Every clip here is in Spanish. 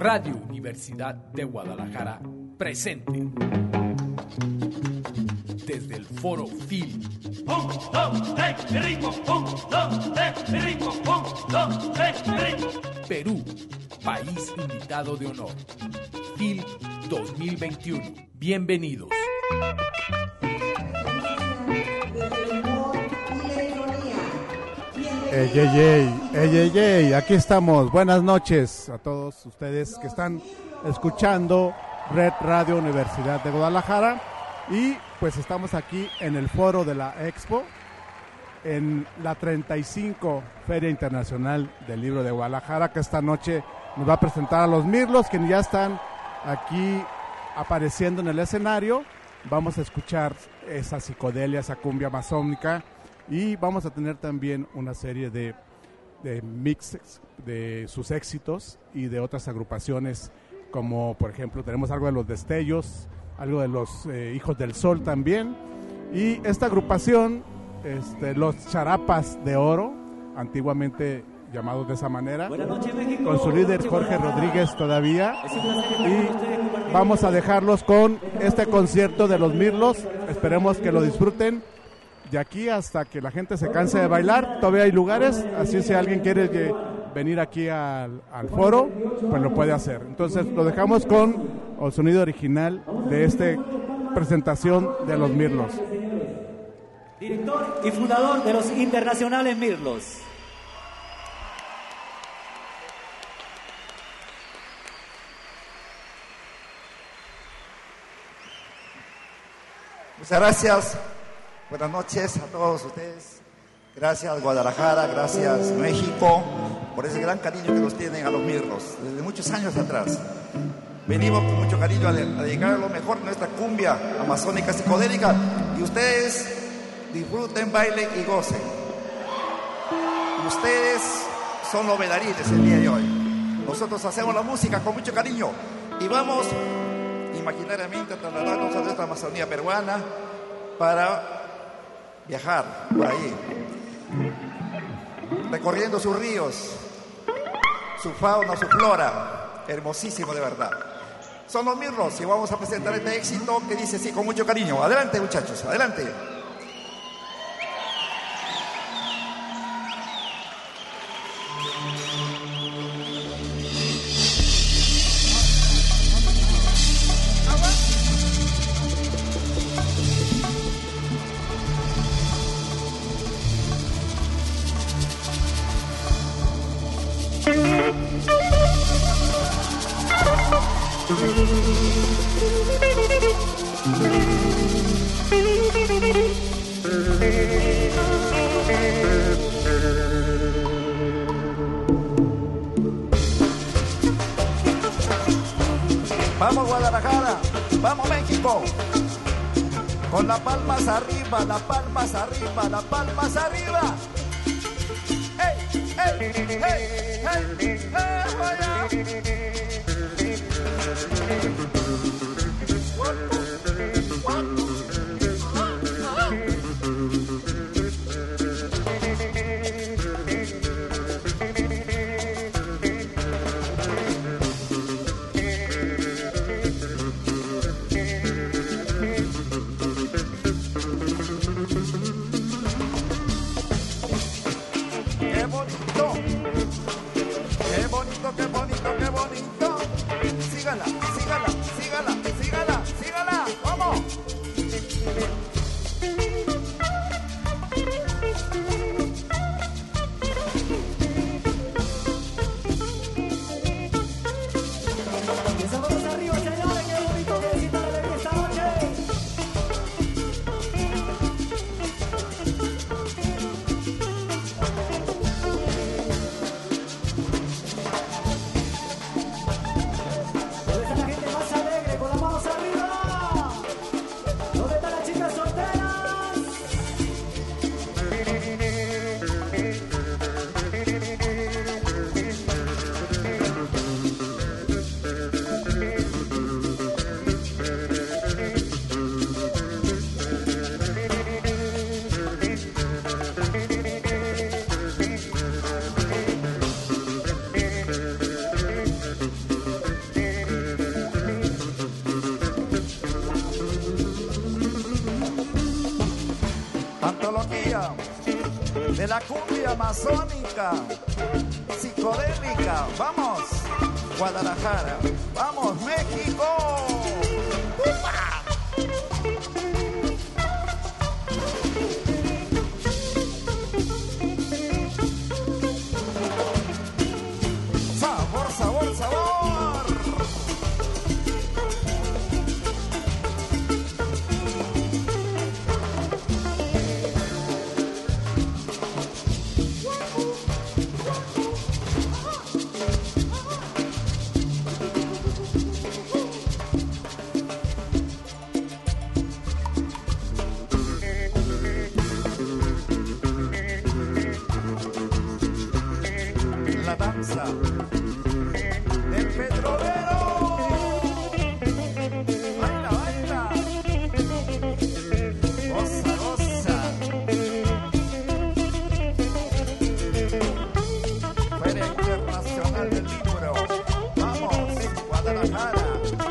Radio Universidad de Guadalajara presente desde el Foro Phil. 1, 2, 3, mi ritmo. 1, 2, 3, mi ritmo. 1, 2, 3, mi ritmo. Perú, país invitado de honor. Phil 2021. Bienvenidos. Aquí estamos. Buenas noches a todos ustedes que están escuchando Red Radio Universidad de Guadalajara. Y pues estamos aquí en el foro de la Expo, en la 35 Feria Internacional del Libro de Guadalajara, que esta noche nos va a presentar a los Mirlos, que ya están aquí apareciendo en el escenario. Vamos a escuchar esa psicodelia, esa cumbia amazónica, y vamos a tener también una serie de mixes de sus éxitos y de otras agrupaciones, como por ejemplo tenemos algo de los Destellos, algo de los Hijos del Sol también, y esta agrupación, los Charapas de Oro, antiguamente llamados de esa manera, con su líder Jorge Rodríguez todavía, y vamos a dejarlos con este concierto de los Mirlos. Esperemos que lo disfruten de aquí hasta que la gente se canse de bailar. Todavía hay lugares, así si alguien quiere venir aquí al foro, pues lo puede hacer. Entonces lo dejamos con el sonido original de esta presentación de los Mirlos. Director y fundador de los Internacionales Mirlos. Muchas gracias. Buenas noches a todos ustedes. Gracias Guadalajara, gracias México, por ese gran cariño que nos tienen a los Mirlos desde muchos años atrás. Venimos con mucho cariño a dedicar lo mejor de nuestra cumbia amazónica psicodélica, y ustedes disfruten, bailen y gocen. Ustedes son los bailarines el día de hoy. Nosotros hacemos la música con mucho cariño y vamos imaginariamente a trasladarnos a nuestra Amazonía peruana para viajar por ahí, recorriendo sus ríos, su fauna, su flora, hermosísimo de verdad. Son los Mirlos y vamos a presentar este éxito que dice así con mucho cariño. Adelante muchachos, adelante. Vamos Guadalajara, vamos México, con las palmas arriba, las palmas arriba, las palmas arriba. ¡Hey, hey, hey, hey, hey, vaya! Qué bonito, qué bonito. Sígala, sígala, sígala, sígala, sígala. ¡Vamos! Arriba, señores, qué bonito que visita la esta noche. La gente más alegre con la mano arriba. de la cumbia amazónica, psicodélica. Vamos, Guadalajara. Vamos, México. ¡Upa! Sabor, sabor, sabor. La danza del petrolero. Baila, baila. Goza, goza. Feria Internacional del Libro. Vamos, Guadalajara.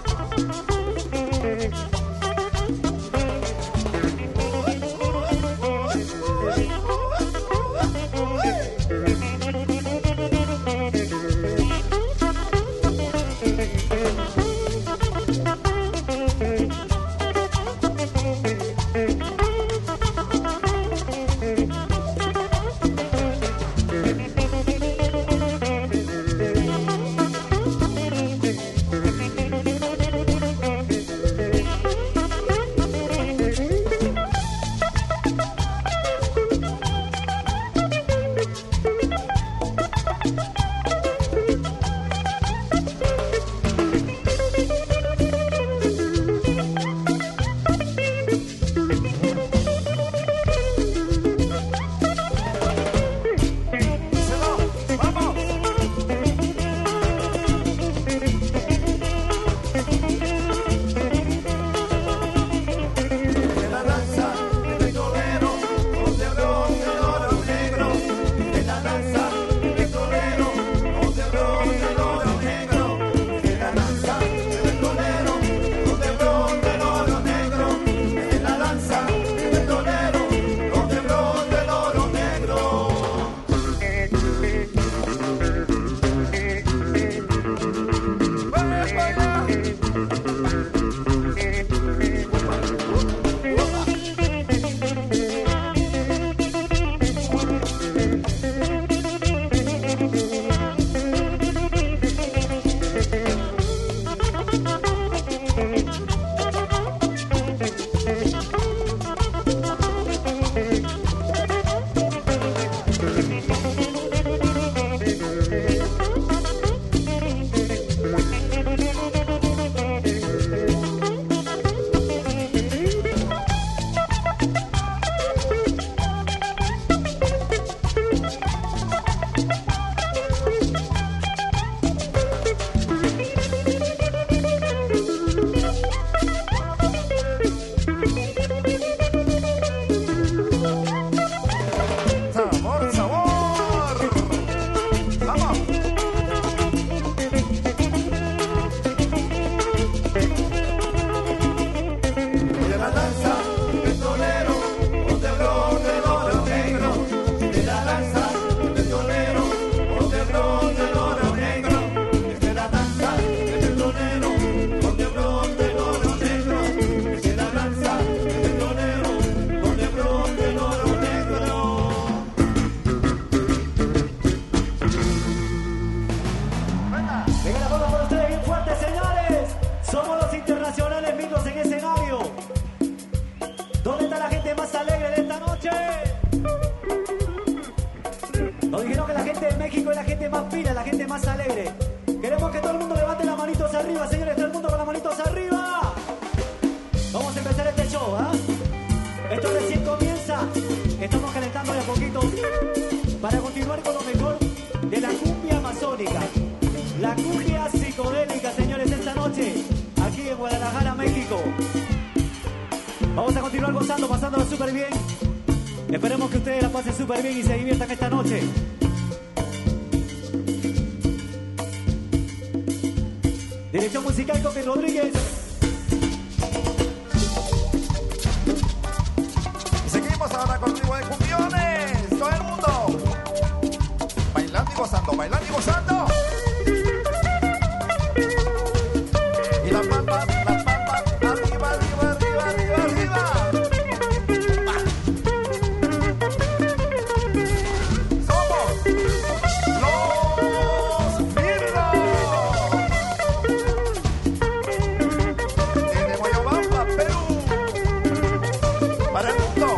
Esperemos que ustedes la pasen súper bien y se diviertan esta noche. Dirección musical Coqui Rodríguez. Y seguimos ahora con tribu de cumbiones. Todo el mundo. gozando, bailando y gozando. Y las palmas, arriba, arriba, arriba, arriba, arriba. Somos los Mirlos. Desde Moyobamba, Perú, para el mundo.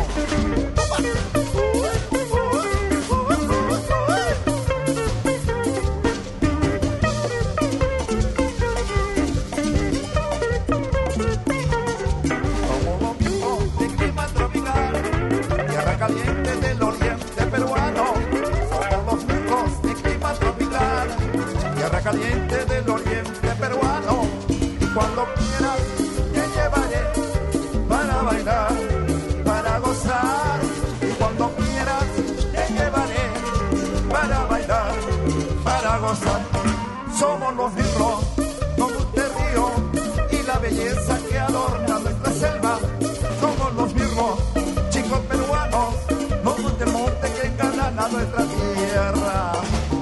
Caliente del oriente peruano, somos los Mirlos de clima tropical, tierra caliente del oriente peruano, y cuando quieras te llevaré para bailar, para gozar, y cuando quieras te llevaré para bailar, para gozar. Somos los Mirlos, como este río y la belleza que adorna nuestra selva. Somos los Mirlos, chicos peruanos, no monte monte que engalana nuestra tierra.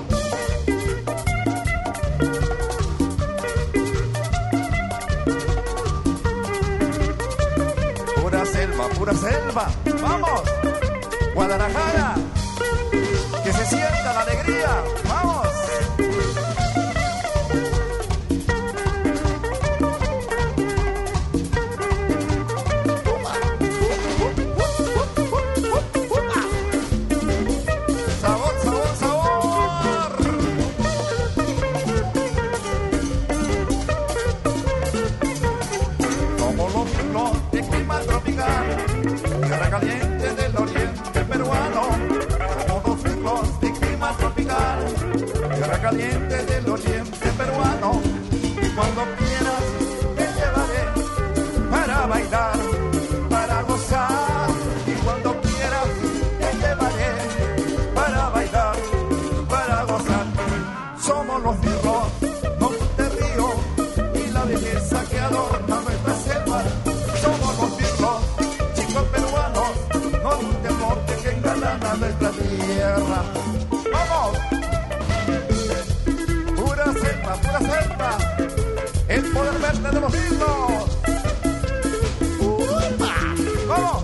Pura selva, vamos, Guadalajara, que se sienta la alegría, vamos. Sabor, sabor, sabor. Somos los Mirlos de clima tropical, tierra caliente del oriente peruano. Somos los Mirlos de clima tropical, tierra caliente del oriente peruano. Y cuando quieras te llevaré para bailar, para gozar. Y cuando quieras te llevaré para bailar, para gozar. Somos los Mirlos, monte río y la belleza que adorna nuestra selva. Somos los Mirlos, chicos peruanos, no hay un deporte que engalana nuestra tierra. ¡Vamos! Pura selva, el poder verde de los Mirlos. ¡Vamos!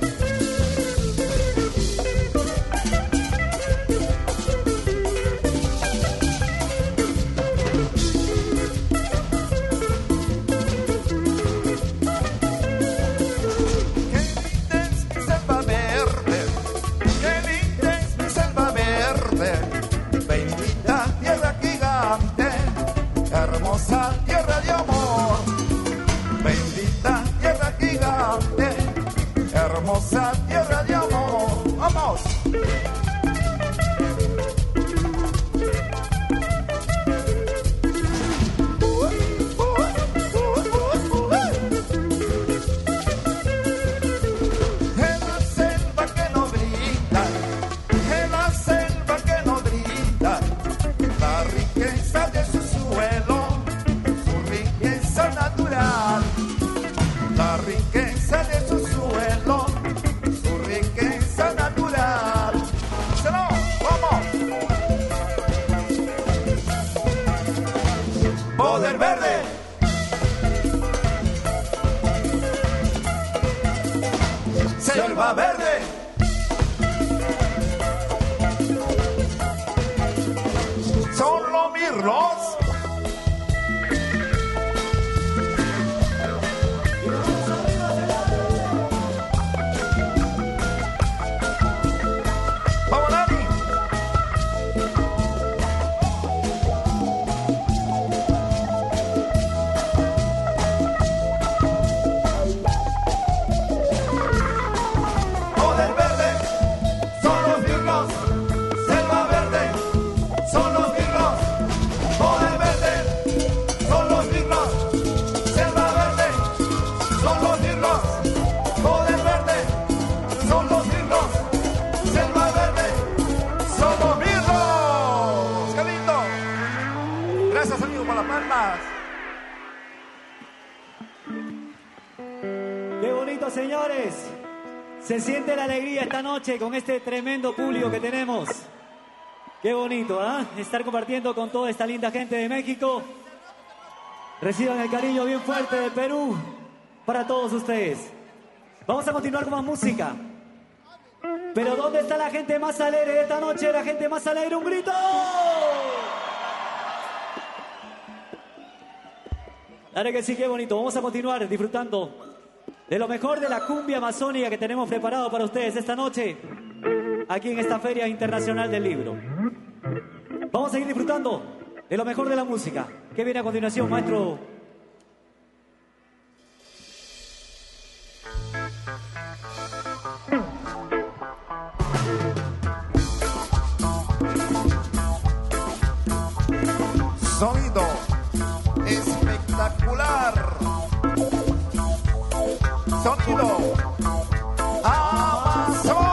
Hermosa tierra de amor, bendita tierra gigante, hermosa tierra de amor. ¡Vamos! En la selva que nos brinda, en la selva que nos brinda la riqueza de su suelo, su riqueza natural, la riqueza de su suelo, su riqueza natural. ¡Díselo! ¡Vamos! Poder verde. Selva verde. Son los Mirlos. ¡Vamos, Dani! Poder verde, son los Mirlos. Selva verde, son los Mirlos. Poder verde, son los Mirlos. Selva verde, son los Mirlos. Poder verde, son los Mirlos. Selva verde, son los Mirlos. ¡Qué lindo! Gracias, amigos, por las palmas. Qué bonito, señores. Se siente la alegría esta noche con este tremendo público que tenemos. Qué bonito, ¿ah? Estar compartiendo con toda esta linda gente de México. Reciban el cariño bien fuerte de Perú para todos ustedes. Vamos a continuar con más música. Pero ¿dónde está la gente más alegre de esta noche? La gente más alegre, ¡un grito! Dale que sí, qué bonito. Vamos a continuar disfrutando de lo mejor de la cumbia amazónica que tenemos preparado para ustedes esta noche, aquí en esta Feria Internacional del Libro. Vamos a seguir disfrutando de lo mejor de la música. ¿Qué viene a continuación, maestro? Sonido espectacular. Sonido amazónico.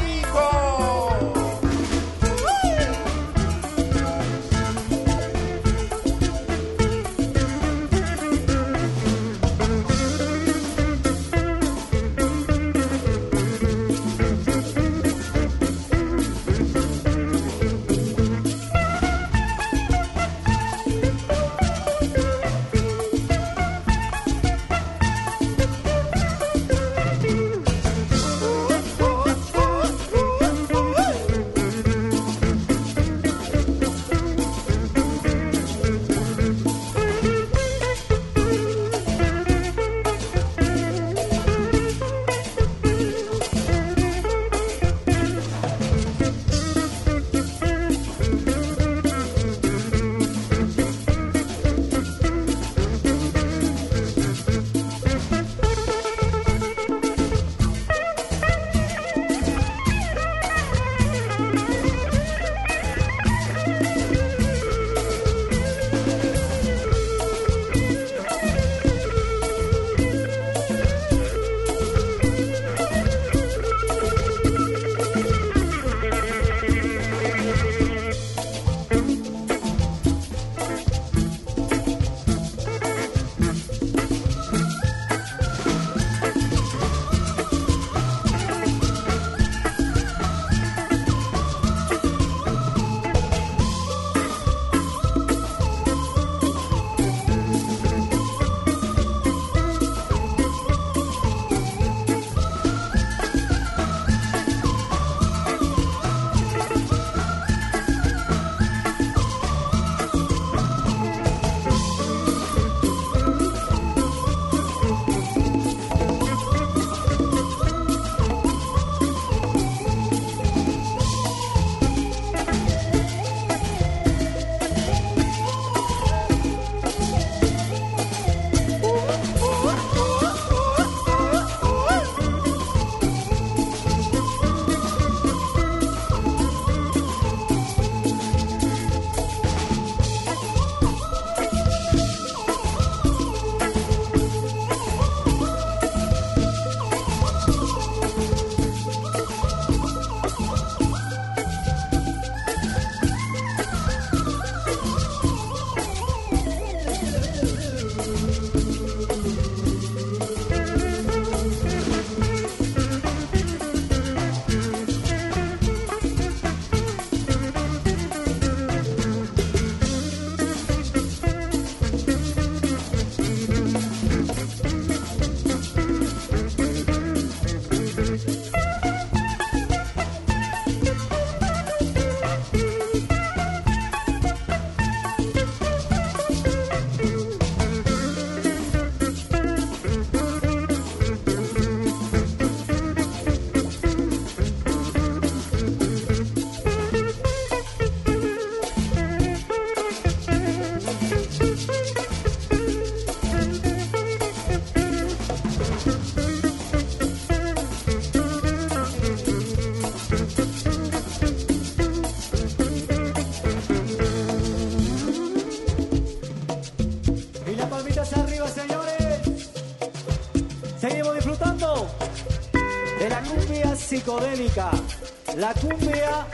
Psicodélica, la cumbia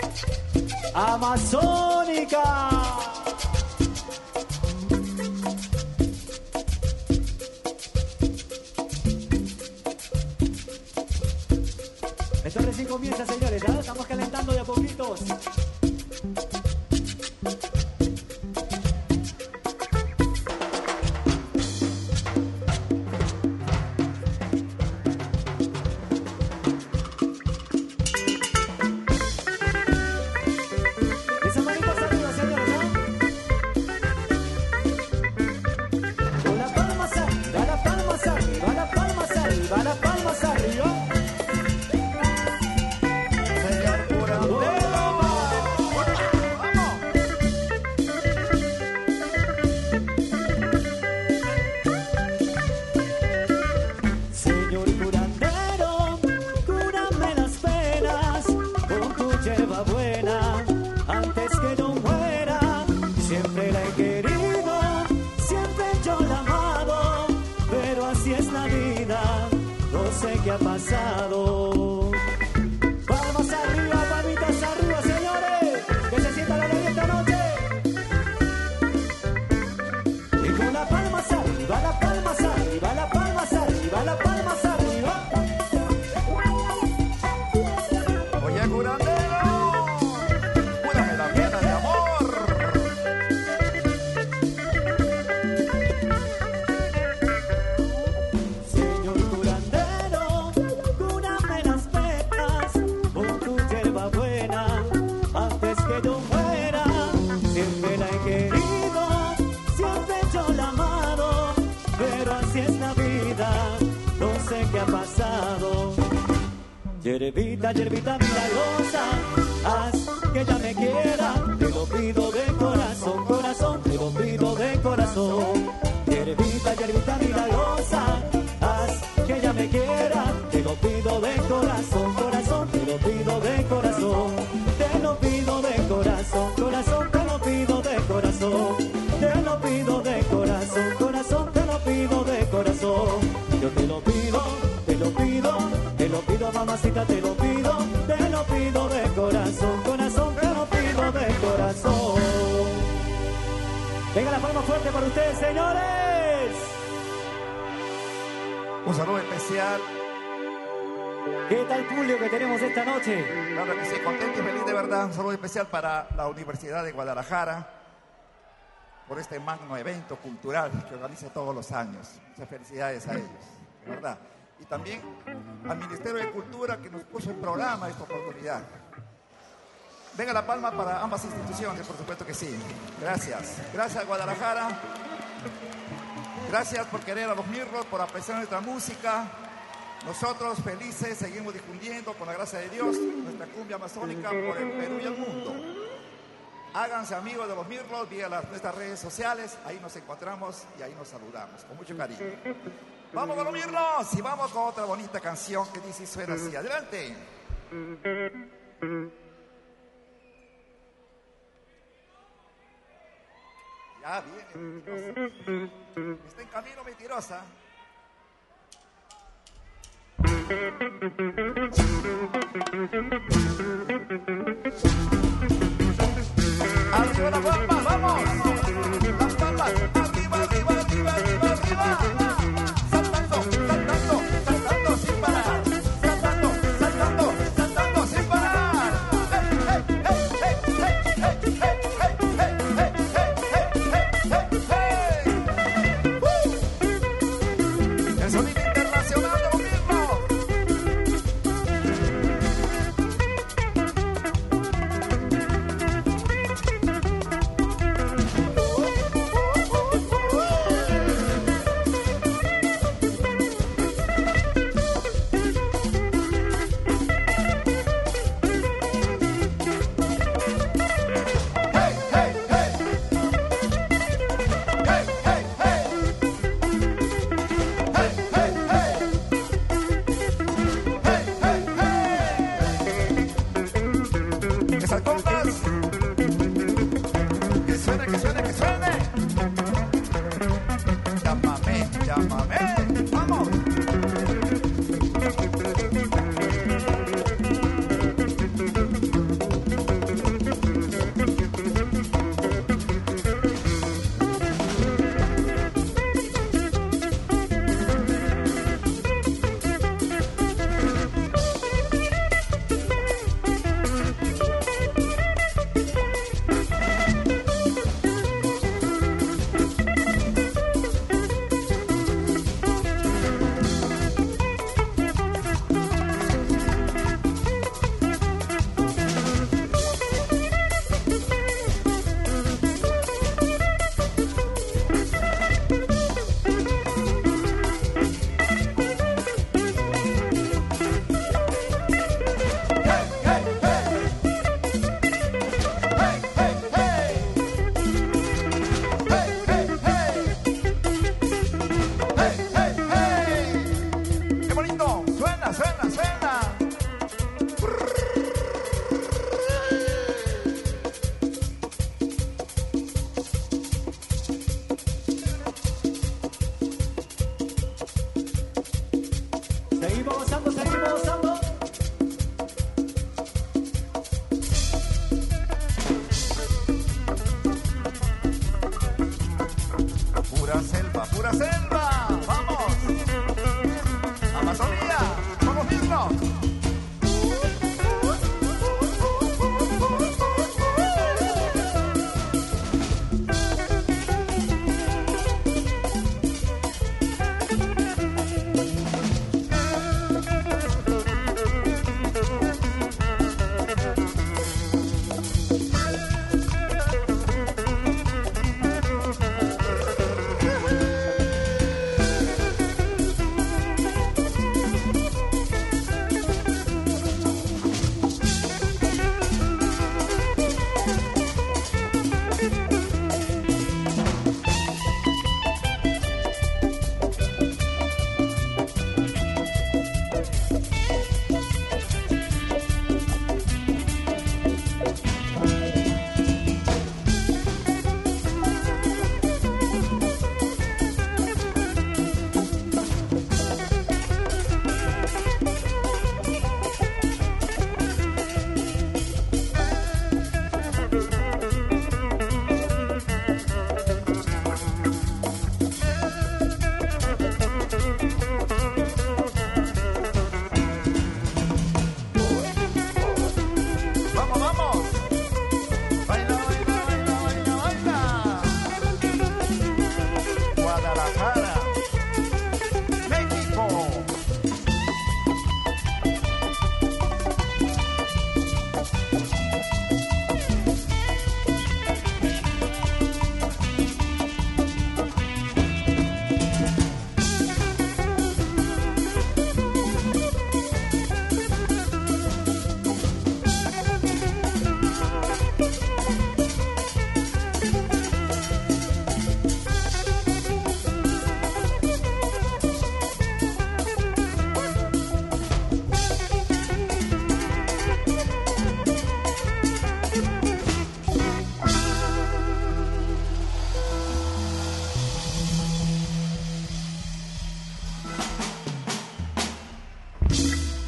amazónica. Esto recién comienza, señores, ¿ah? Estamos calentando de a poquitos. sé qué ha pasado. Palmas arriba, palmitas arriba, señores, que se sienta la alegría esta noche. Y con las palmas arriba, las palmas arriba, las palmas arriba, las palmas arriba. Oye, curandero, cúrame la pena de amor. Señor curandero, cúrame las penas con tu hierba buena antes que yo muera. Siempre la he querido, siempre yo la he amado, pero así es la vida, no sé qué ha pasado. Hierbita, hierbita milagrosa, haz que ella me quiera, te lo pido de corazón, corazón, te lo pido de corazón. Hierbita, hierbita milagrosa, haz que ella me quiera, te lo pido de corazón, corazón, te lo pido de corazón. Te lo pido de corazón, corazón, te lo pido de corazón. Te lo pido de corazón, corazón, te lo pido de corazón. Yo te lo pido, te lo pido, te lo pido, mamacita, te lo pido de corazón, corazón, te lo pido de corazón. Venga la palma fuerte para ustedes, señores. Un saludo especial. ¿Qué tal público que tenemos esta noche? Claro que sí, contento y feliz de verdad. Un saludo especial para la Universidad de Guadalajara por este magno evento cultural que organiza todos los años. Muchas felicidades a ellos, de verdad. Y también al Ministerio de Cultura que nos puso en programa esta oportunidad. Venga la palma para ambas instituciones, por supuesto que sí. Gracias. Gracias, Guadalajara. Gracias por querer a los Mirlos, por apreciar nuestra música. Nosotros felices seguimos difundiendo con la gracia de Dios nuestra cumbia amazónica por el Perú y el mundo. Háganse amigos de los Mirlos vía nuestras redes sociales. Ahí nos encontramos y ahí nos saludamos con mucho cariño. Vamos con los Mirlos y vamos con otra bonita canción que dice y suena así. Adelante. Ya viene, mentirosa. Está en camino, mentirosa. Arriba la palma, vamos. Las palmas, arriba, arriba, arriba, arriba, arriba. Saltando, saltando, saltando sin parar. Saltando, saltando, saltando sin parar. Hey, hey, hey, hey, hey, hey, hey, hey, hey, hey, hey, hey. El sonido internacional de los mismos. Hey, hey, hey. Hey, hey,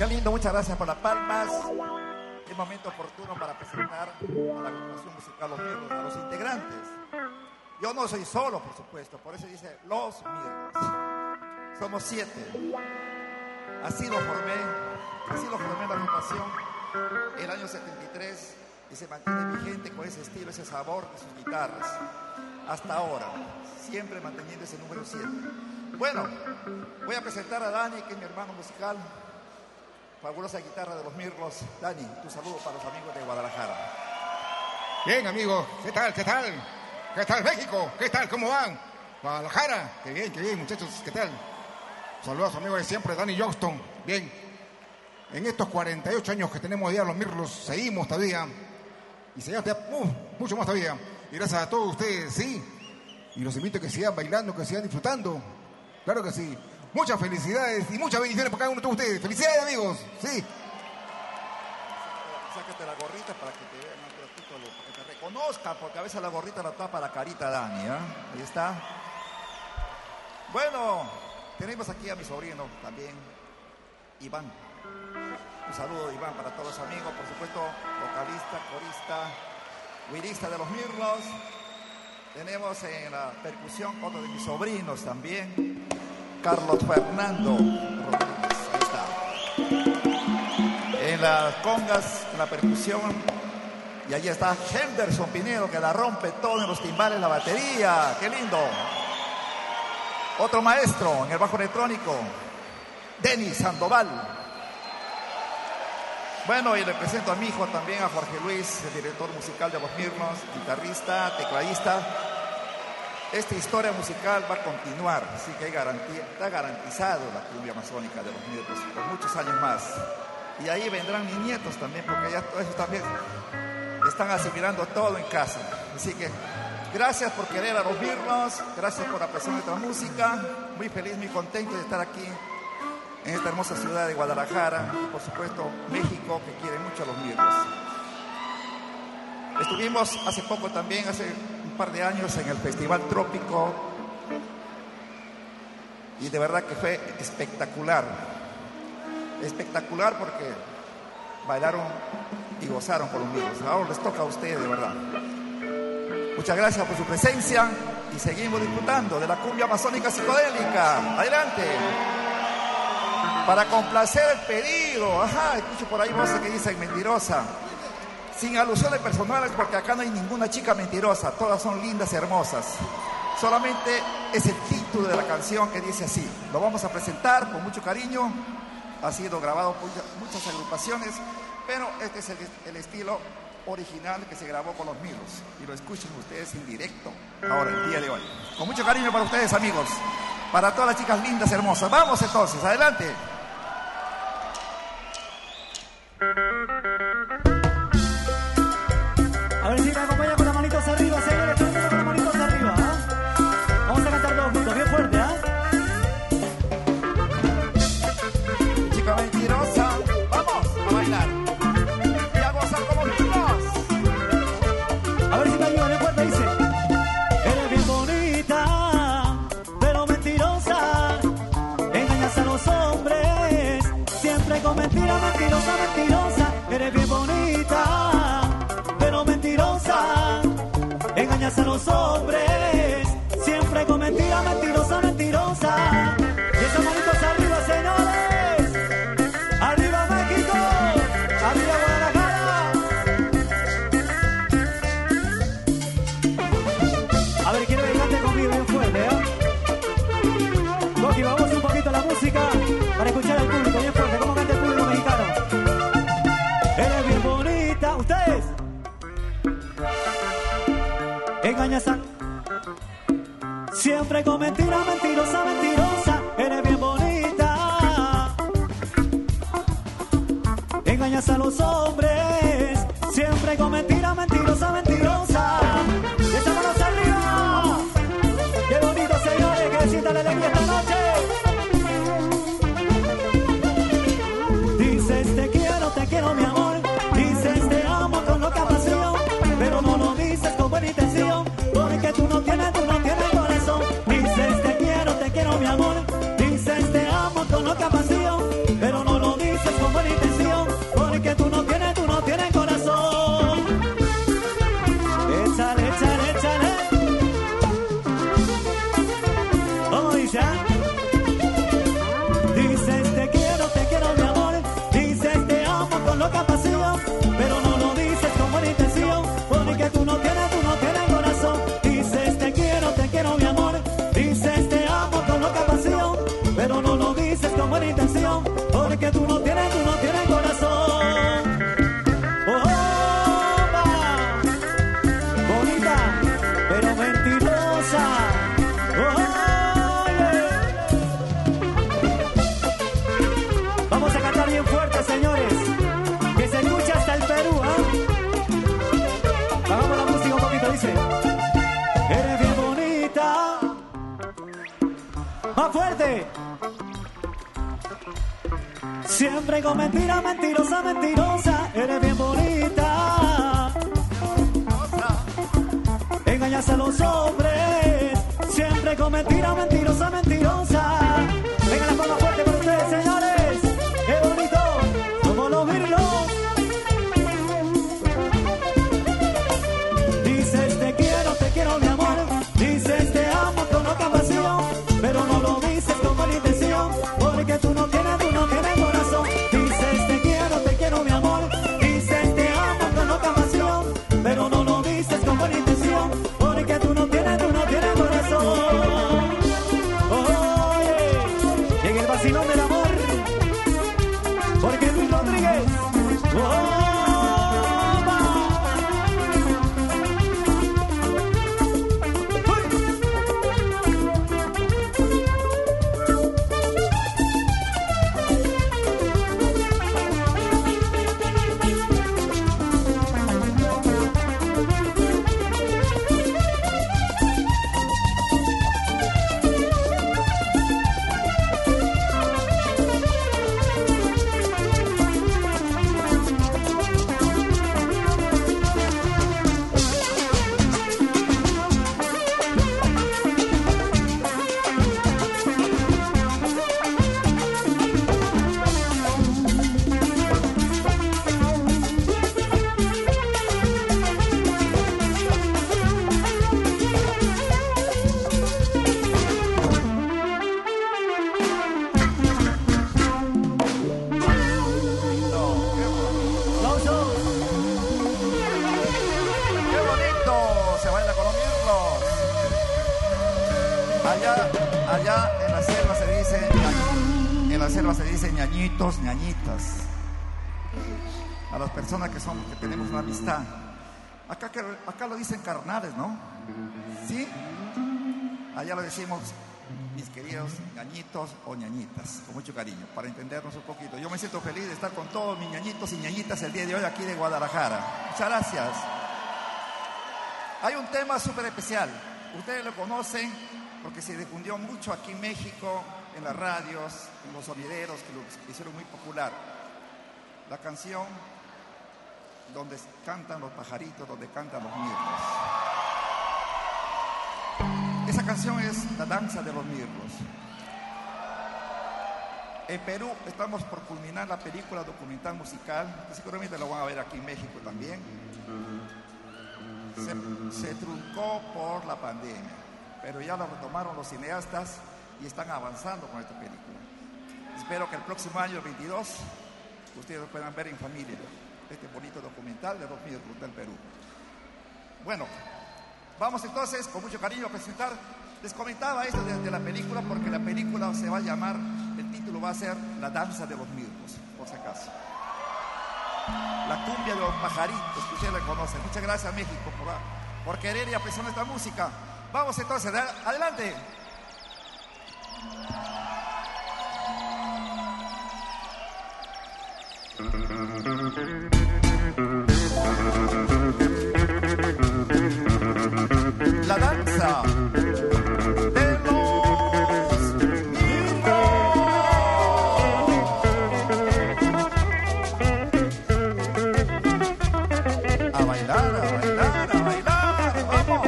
Qué lindo, muchas gracias por las palmas. Es momento oportuno para presentar a la agrupación musical Los Mirlos, a los integrantes. Yo no soy solo, por supuesto, por eso dice Los Mirlos. Somos 7. Así lo formé en la agrupación el año 73 y se mantiene vigente con ese estilo, ese sabor de sus guitarras. Hasta ahora, siempre manteniendo ese número 7. Bueno, voy a presentar a Dani, que es mi hermano musical. Fabulosa guitarra de Los Mirlos. Dani, tu saludo para los amigos de Guadalajara. Bien, amigos. ¿Qué tal? ¿Qué tal? ¿Qué tal, México? ¿Qué tal? ¿Cómo van? Guadalajara. Qué bien, muchachos. ¿Qué tal? Saludos a los amigos de siempre, Dani Johnston. Bien. En estos 48 años que tenemos ya Los Mirlos, seguimos todavía. Y seguimos mucho más todavía. Y gracias a todos ustedes, ¿sí? Y los invito a que sigan bailando, que sigan disfrutando. Claro que sí. Muchas felicidades y muchas bendiciones para cada uno de ustedes. ¡Felicidades, amigos! Sí. Sácate la gorrita para que te vean un ratito, para que te reconozcan, porque a veces la gorrita la tapa la carita Dani, ¿eh? Ahí está. Bueno, tenemos aquí a mi sobrino también, Iván. Un saludo, Iván, para todos los amigos, por supuesto, vocalista, corista, guirista de Los Mirlos. Tenemos en la percusión otro de mis sobrinos también, Carlos Fernando Rodríguez. Ahí está. En las congas, en la percusión, y allí está Henderson Pinedo, que la rompe todo en los timbales, la batería. ¡Qué lindo! Otro maestro en el bajo electrónico, Denis Sandoval. Bueno, y le presento a mi hijo también, a Jorge Luis, el director musical de Los Mirlos, guitarrista, tecladista. Esta historia musical va a continuar, así que está garantizado la cumbia amazónica de Los Mirlos por muchos años más. Y ahí vendrán mis nietos también, porque ya todos ellos también están asimilando todo en casa. Así que gracias por querer a Los Mirlos, gracias por apreciar nuestra música. Muy feliz, muy contento de estar aquí en esta hermosa ciudad de Guadalajara, y por supuesto México, que quiere mucho a Los Mirlos. Estuvimos hace poco también, hace un par de años, en el Festival Trópico, y de verdad que fue espectacular. Espectacular porque bailaron y gozaron con Los Mirlos. Ahora les toca a ustedes, de verdad. Muchas gracias por su presencia y seguimos disfrutando de la cumbia amazónica psicodélica. Adelante. Para complacer el pedido, escucho por ahí voces que dicen mentirosa. Sin alusiones personales, porque acá no hay ninguna chica mentirosa, todas son lindas y hermosas. Solamente es el título de la canción que dice así. Lo vamos a presentar con mucho cariño. Ha sido grabado por muchas agrupaciones, pero este es el estilo original que se grabó con Los Mirlos. Y lo escuchen ustedes en directo ahora, el día de hoy. Con mucho cariño para ustedes, amigos. Para todas las chicas lindas y hermosas. Vamos entonces, adelante. A ver si me acompaña con las manitos arriba, señores, todo el mundo con las manitos arriba, ¿ah? Vamos a cantar todos juntos, bien fuerte, ¿ah? Chica mentirosa, vamos a bailar y a gozar como niños. A ver si me ayuda, bien fuerte, dice. Eres bien bonita, pero mentirosa. Engañas a los hombres, siempre con mentira, mentirosa, mentirosa. Eres bien bonita, mentirosa, engañas a los hombres, siempre con mentira, mentirosa, mentirosa. Y esas manitos arriba, señores. Arriba México, arriba Guadalajara. A ver, quiero que cante conmigo bien fuerte, ¿eh? Coqui, vamos un poquito a la música para escuchar al público bien fuerte. ¿Cómo canta el público mexicano? Eres bien bonita, ustedes. Engañas a... Siempre con mentira, mentirosa, mentirosa. Eres bien bonita. Engañas a los hombres. Siempre con mentira, mentirosa, mentirosa. Y esa manos arriba. Qué bonito, señores, que sientan la alegría esta noche. Dices te quiero, mi amor. Dices te amo con loca pasión, pero no lo dices con buena intención, porque tú no tienes corazón. Dices te quiero, mi amor. Dices te amo con loca pasión, pero no lo dices con buena con buena intención, porque tú no tienes corazón. Oh, va. Bonita, pero mentirosa. Oh, yeah. Vamos a cantar bien fuerte, señores, que se escucha hasta el Perú, Hagamos la música un poquito, dice. Eres bien bonita. Más fuerte. Siempre con mentira, mentirosa, mentirosa. Eres bien bonita. Engañas a los hombres. Siempre con mentira, mentirosa, mentirosa. Venga la palma fuerte para ustedes, señores. Qué bonito. Somos los Mirlos. Dices te quiero mi amor. Dices te amo con loca pasión, pero no lo dices con mala intención, porque tú no tienes corazón. Dices te quiero mi amor. Dices te amo con loca pasión, pero no lo dices con buena intención, porque tú no tienes corazón. Oh, yeah. En el vacilón del amor, porque Luis Rodríguez. Oh, allá en la selva se dice ñañitos, ñañitas. A las personas que tenemos una amistad. Acá lo dicen carnales, ¿no? ¿Sí? Allá lo decimos mis queridos ñañitos o ñañitas, con mucho cariño, para entendernos un poquito. Yo me siento feliz de estar con todos mis ñañitos y ñañitas el día de hoy aquí de Guadalajara. Muchas gracias. Hay un tema súper especial. Ustedes lo conocen porque se difundió mucho aquí en México, en las radios, en los sonideros, que lo hicieron muy popular. La canción donde cantan los pajaritos, donde cantan los mirlos. Esa canción es La Danza de los Mirlos. En Perú estamos por culminar la película documental musical, que seguramente lo van a ver aquí en México también. Se truncó por la pandemia, pero ya lo retomaron los cineastas y están avanzando con esta película. Espero que el próximo año, el 22, ustedes lo puedan ver en familia, este bonito documental de los Mirlos del Perú. Bueno, vamos entonces con mucho cariño a presentar. Les comentaba esto de la película porque la película se va a llamar, el título va a ser La Danza de los Mirlos, por si acaso. La cumbia de los pajaritos, que ustedes la conocen. Muchas gracias, México, por querer y apreciar esta música. Vamos entonces, adelante. La danza de los mirlos. A bailar, a bailar, a bailar. Vamos.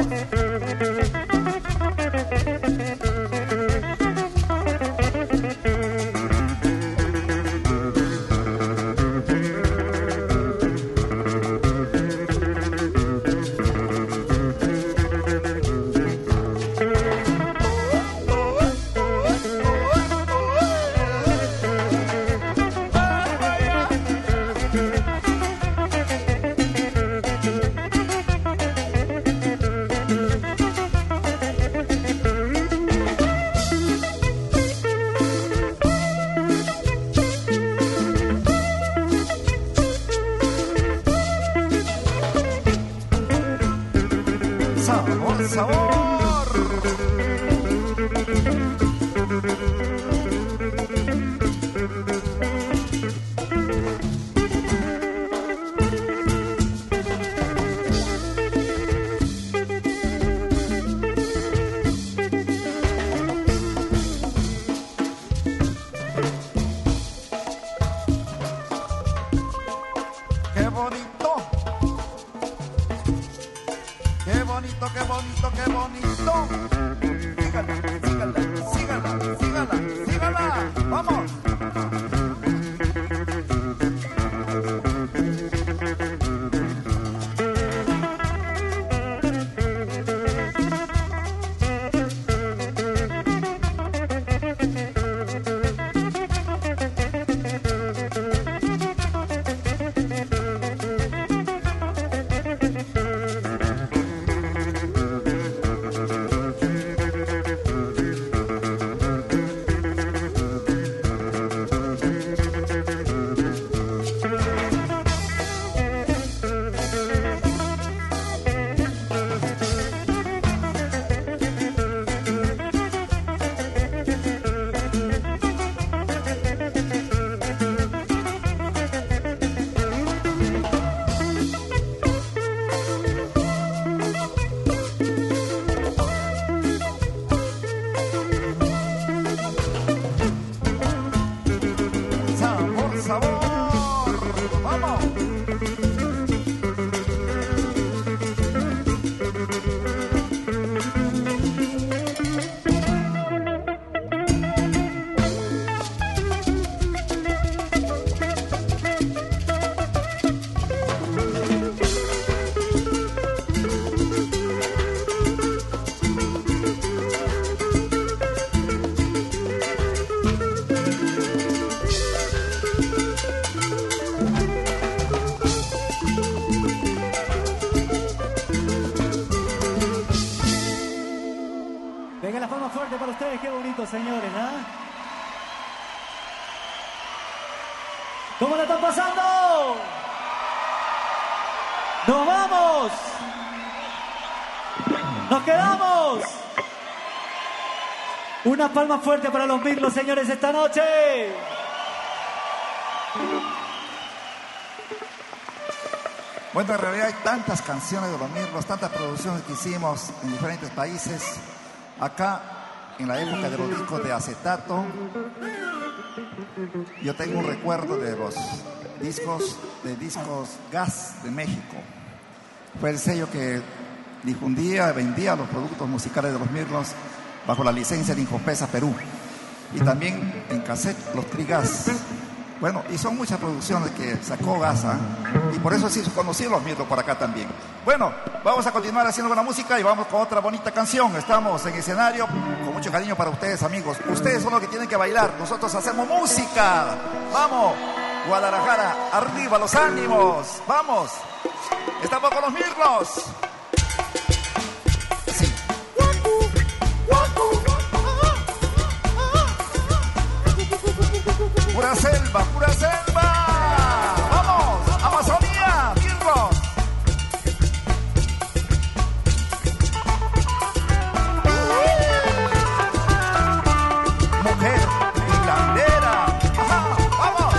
sabor. ¡Vamos! Venga la palma fuerte para ustedes, qué bonito, señores, ¿ah? ¿Cómo la están pasando? ¡Nos vamos! ¡Nos quedamos! Una palma fuerte para los Mirlos, señores, esta noche. Bueno, en realidad hay tantas canciones de los Mirlos, tantas producciones que hicimos en diferentes países. Acá, en la época de los discos de acetato, yo tengo un recuerdo de los discos Gas de México. Fue el sello que difundía, vendía los productos musicales de los Mirlos bajo la licencia de Infopesa Perú. Y también en cassette los Trigas. Bueno, y son muchas producciones que sacó Gaza, y por eso sí conocí los Mirlos por acá también. Bueno, vamos a continuar haciendo buena música y vamos con otra bonita canción. Estamos en escenario con mucho cariño para ustedes, amigos. Ustedes son los que tienen que bailar, nosotros hacemos música. Vamos, Guadalajara, arriba los ánimos. Vamos, estamos con los Mirlos. Sí. Pura selva, pura selva. Vamos, Amazonía, Mirlos. Mujer hilandera. Ajá, vamos.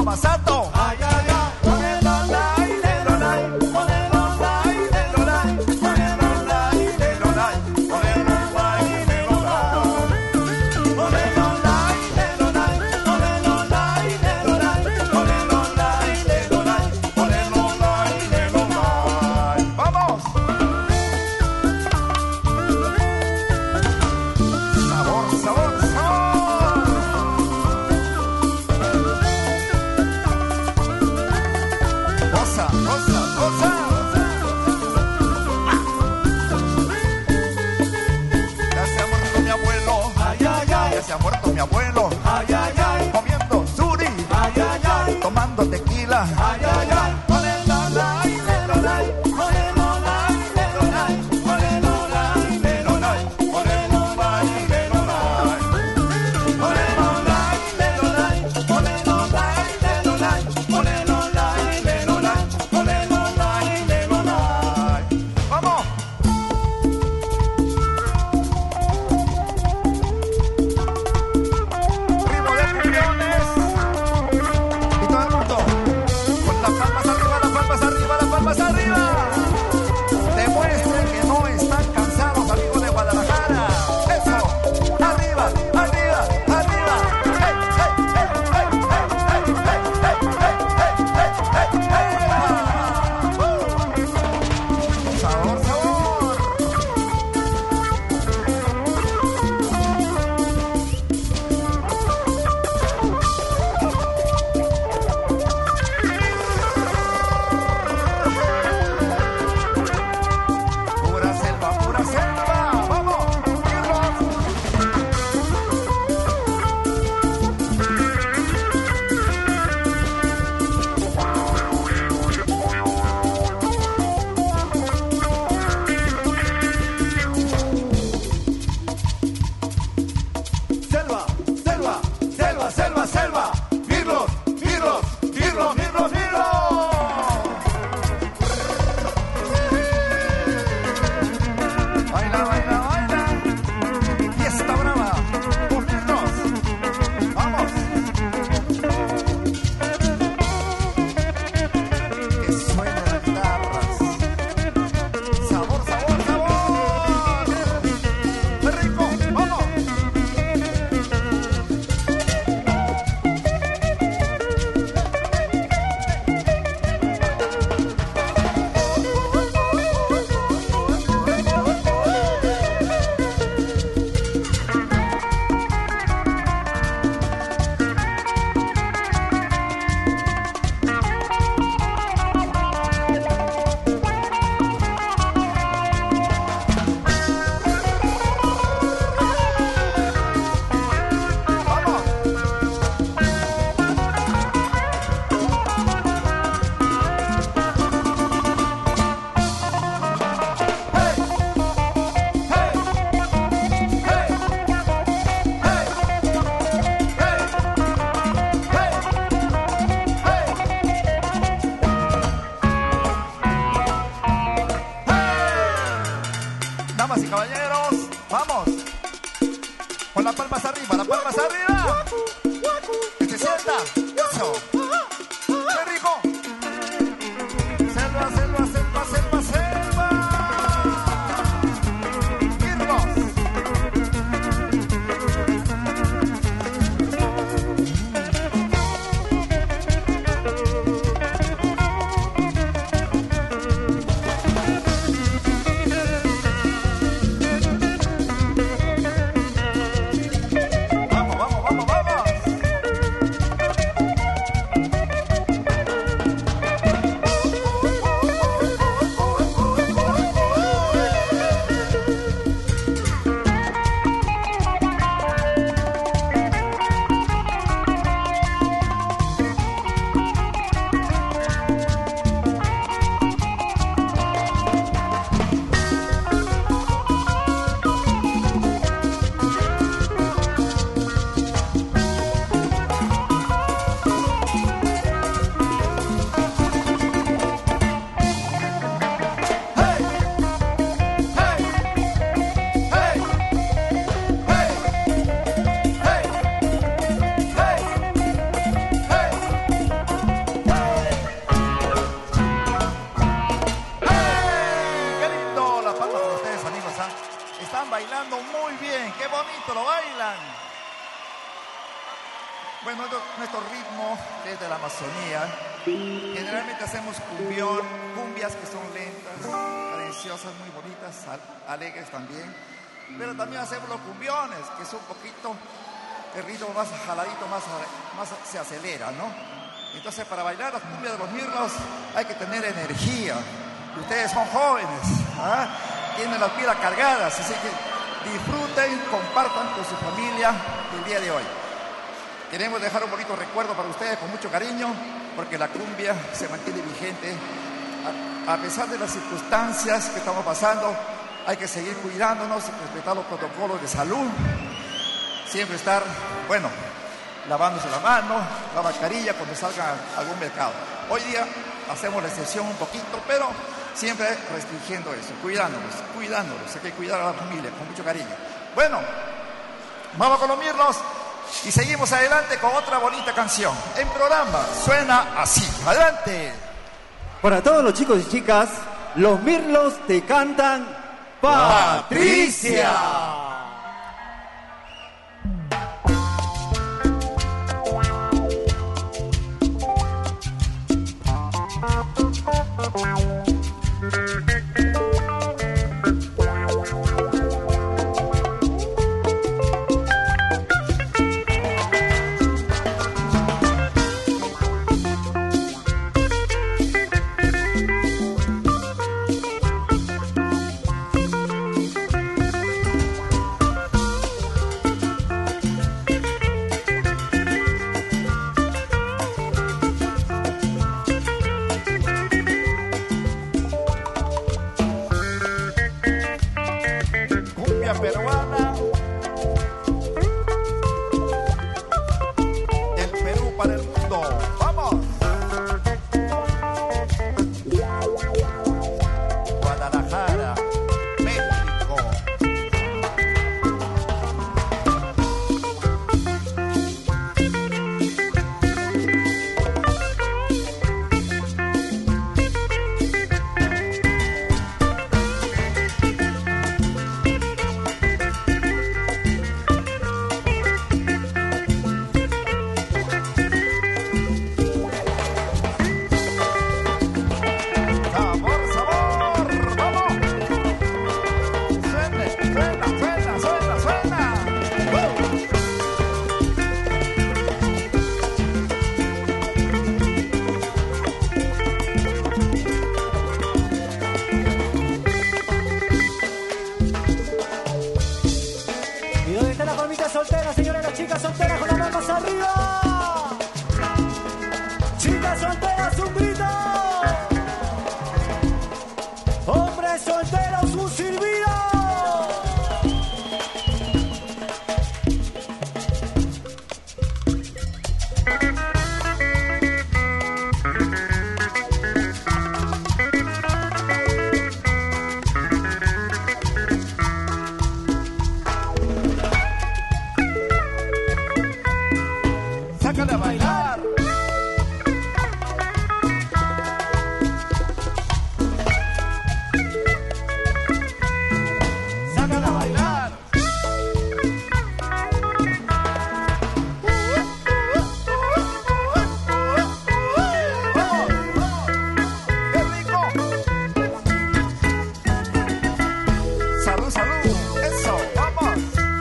más alto. Ay, ay, ay. Se ha muerto mi abuelo, ay, ay, ay, comiendo suri, ay, ay, ay, tomando tequila, ay, ay, ay, con el lolay, lelolay, con el lolay, lelolay, con el lolay, lelolay, con el lolay, lelolay, con el lolay, lelolay, con el lolay, lelolay, con el lolay, lelolay, con el lolay, lelolay. ¡Vamos! Palmas arriba, demuestren que no están cansados, amigos de Guadalajara. Eso, arriba, arriba, arriba. Hey, hey, hey, hey, hey, hey, hey, hey, hey, hey, hey. Sabor, sabor. Damas y caballeros, vamos. Con las palmas arriba, las palmas arriba. Que se sienta. Eso. ¡Qué rico! Selva, selva, selva, selva, selva. Irnos. Vamos, vamos, vamos, vamos. de la Amazonía, generalmente hacemos cumbias que son lentas, cadenciosas, muy bonitas, alegres también. Pero también hacemos los cumbiones, que es un poquito, el ritmo más jaladito, más se acelera, ¿no? Entonces, para bailar las cumbias de los mirlos hay que tener energía. Y ustedes son jóvenes, ¿ah? Tienen las pilas cargadas, así que disfruten, compartan con su familia el día de hoy. Queremos dejar un bonito recuerdo para ustedes con mucho cariño, porque la cumbia se mantiene vigente. A pesar de las circunstancias que estamos pasando, hay que seguir cuidándonos, respetar los protocolos de salud, siempre estar, lavándose la mano, la mascarilla cuando salga a algún mercado. Hoy día hacemos la excepción un poquito, pero siempre restringiendo eso, cuidándonos, hay que cuidar a la familia con mucho cariño. Bueno, vamos con los mirlos y seguimos adelante con otra bonita canción. En programa suena así. Adelante. Para todos los chicos y chicas, los mirlos te cantan Patricia. Peruana, del Perú para el mundo. ¡Vamos! Guadalajara, México. Solteras, señores, las chicas solteras con las manos arriba. Chicas solteras, un grito. Hombres solteros, un silbido. Sácale a bailar. Sácale a bailar. ¡Qué rico! Salud, salud. Eso, vamos.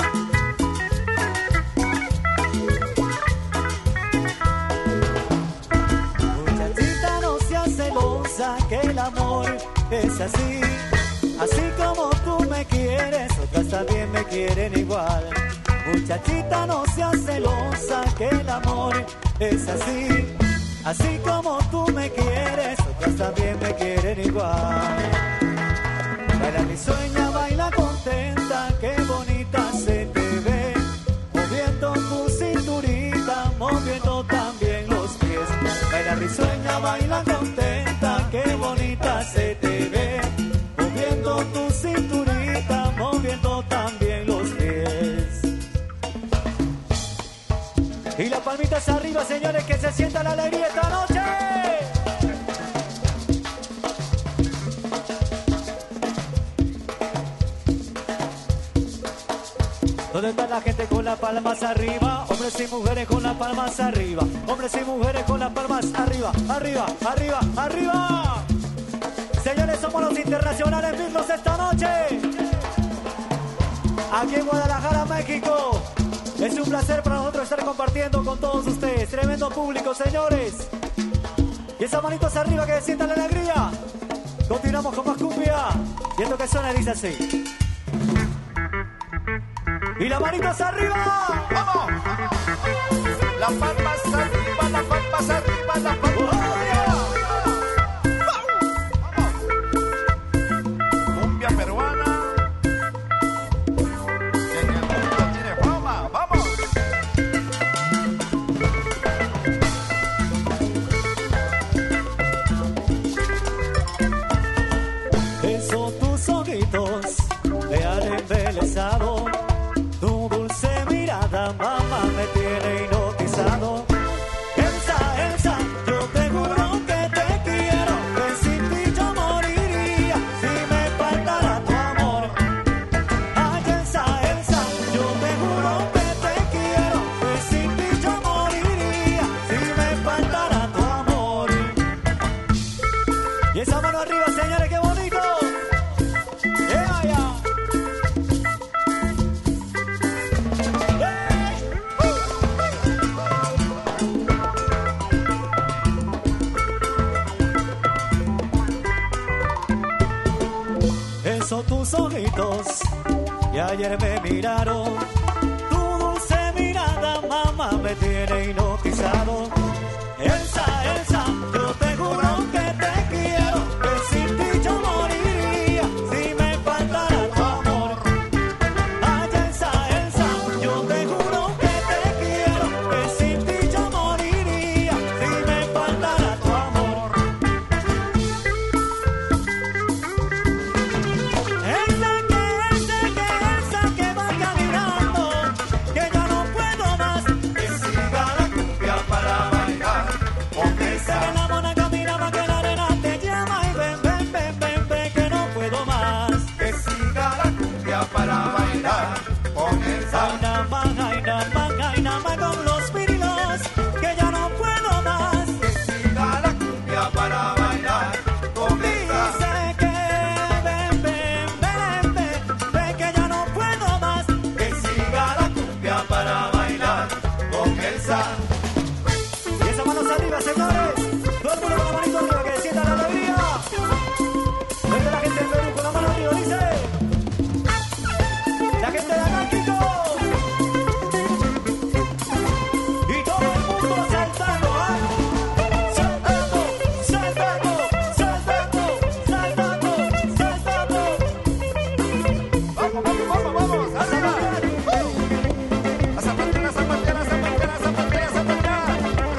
Que el amor es así, así como tú me quieres, otras también me quieren igual. Muchachita, no seas celosa, que el amor es así, así como tú me quieres, otras también me quieren igual. Baila mi sueña, baila contenta, qué bonita se te ve, moviendo tu cinturita, moviendo también los pies. Baila risueña, baila contenta, qué bonita se te ve, moviendo tu cinturita, moviendo también los pies. Y las palmitas arriba, señores, que se sienta la alegría esta noche. Donde ¿Dónde está la gente con las palmas arriba? Hombres y mujeres con las palmas arriba. Hombres y mujeres con las palmas arriba. Arriba, arriba, arriba. Señores, somos los internacionales mismos esta noche. Aquí en Guadalajara, México. Es un placer para nosotros estar compartiendo con todos ustedes. Tremendo público, señores. Y esas manitos arriba que sientan la alegría. Continuamos con más cumbia. Y esto que suena dice así. Y las manitos arriba. ¡Vamos! Las palmas arriba, las palmas arriba, las palmas arriba. ¡Vamos! Cumbia peruana. Que en el mundo tiene fama. ¡Vamos! Eso tus ojitos me han embelesado. Tu dulce mirada, mamá, me tiene hipnotizado. Elsa, Elsa, yo te juro que te quiero, que sin ti yo moriría si me faltara tu amor. Ay, Elsa, Elsa, yo te juro que te quiero, que sin ti yo moriría si me faltara tu amor. Y esa mano arriba, señores, qué bonito. Esos tus ojitos y ayer me miraron. Tu dulce mirada, mamá, me tiene hipnotizado. Elsa, Elsa, yo te juro que te quiero, que sin ti yo moriría si me faltara tu amor. Ay, Elsa, Elsa, yo te juro que te quiero, que sin ti yo moriría si me faltara tu amor. Elsa que va caminando, que ya no puedo más, que siga la cumbia para bailar. Esa que la mona camina más que la arena te llama y ven, ven, ven, ven, ven, que no puedo más. Que siga la cumbia para bailar. Con esa Ay, nada más con los virilos, que ya no puedo más. que siga la cumbia para bailar. Con esa Dice que ven, ven, ven, ven, ven, que ya no puedo más. que siga la cumbia para bailar. Con Elsa. Y esas manos arriba, señores. Todo el mundo con la manito arriba, que sienta la alegría. Desde la gente del Perú con la mano arriba, dice. La gente de México. Y todo el mundo saltando, ¿ah? Saltando, saltando, saltando, saltando, saltando. Vamos, vamos, vamos, vamos. A zapatear. A zapatear, a zapatear, a zapatear, a zapatear, a zapatear.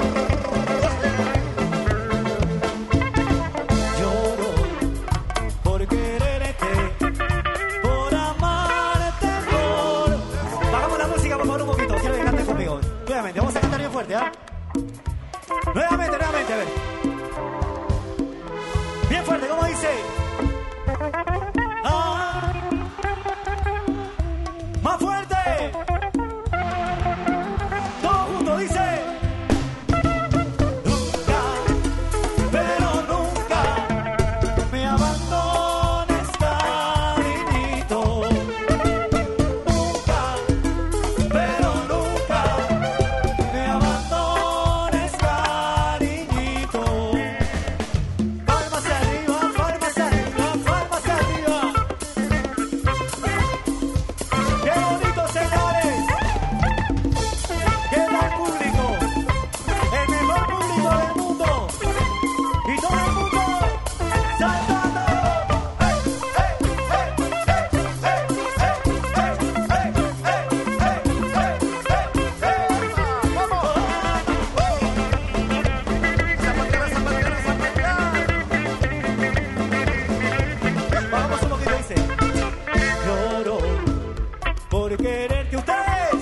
Lloro por quererte, por amarte, por... Bajamos la música, por favor, un poquito. Quiero que canten conmigo. Nuevamente, vamos a cantar bien fuerte, ¿ah? Nuevamente, a ver. Bien fuerte, ¿cómo dice? Ah, más fuerte. Todo junto, dice. Nunca, pero nunca me abandones, cariñito. Nunca, pero nunca me abandones, cariñito. Palmas arriba, palmas arriba, palmas arriba. Qué bonito, señores. Qué tal público. El mejor público del mundo. Y todo el mundo saltando. Vamos un poquito, dice. Lloro por quererte ustedes.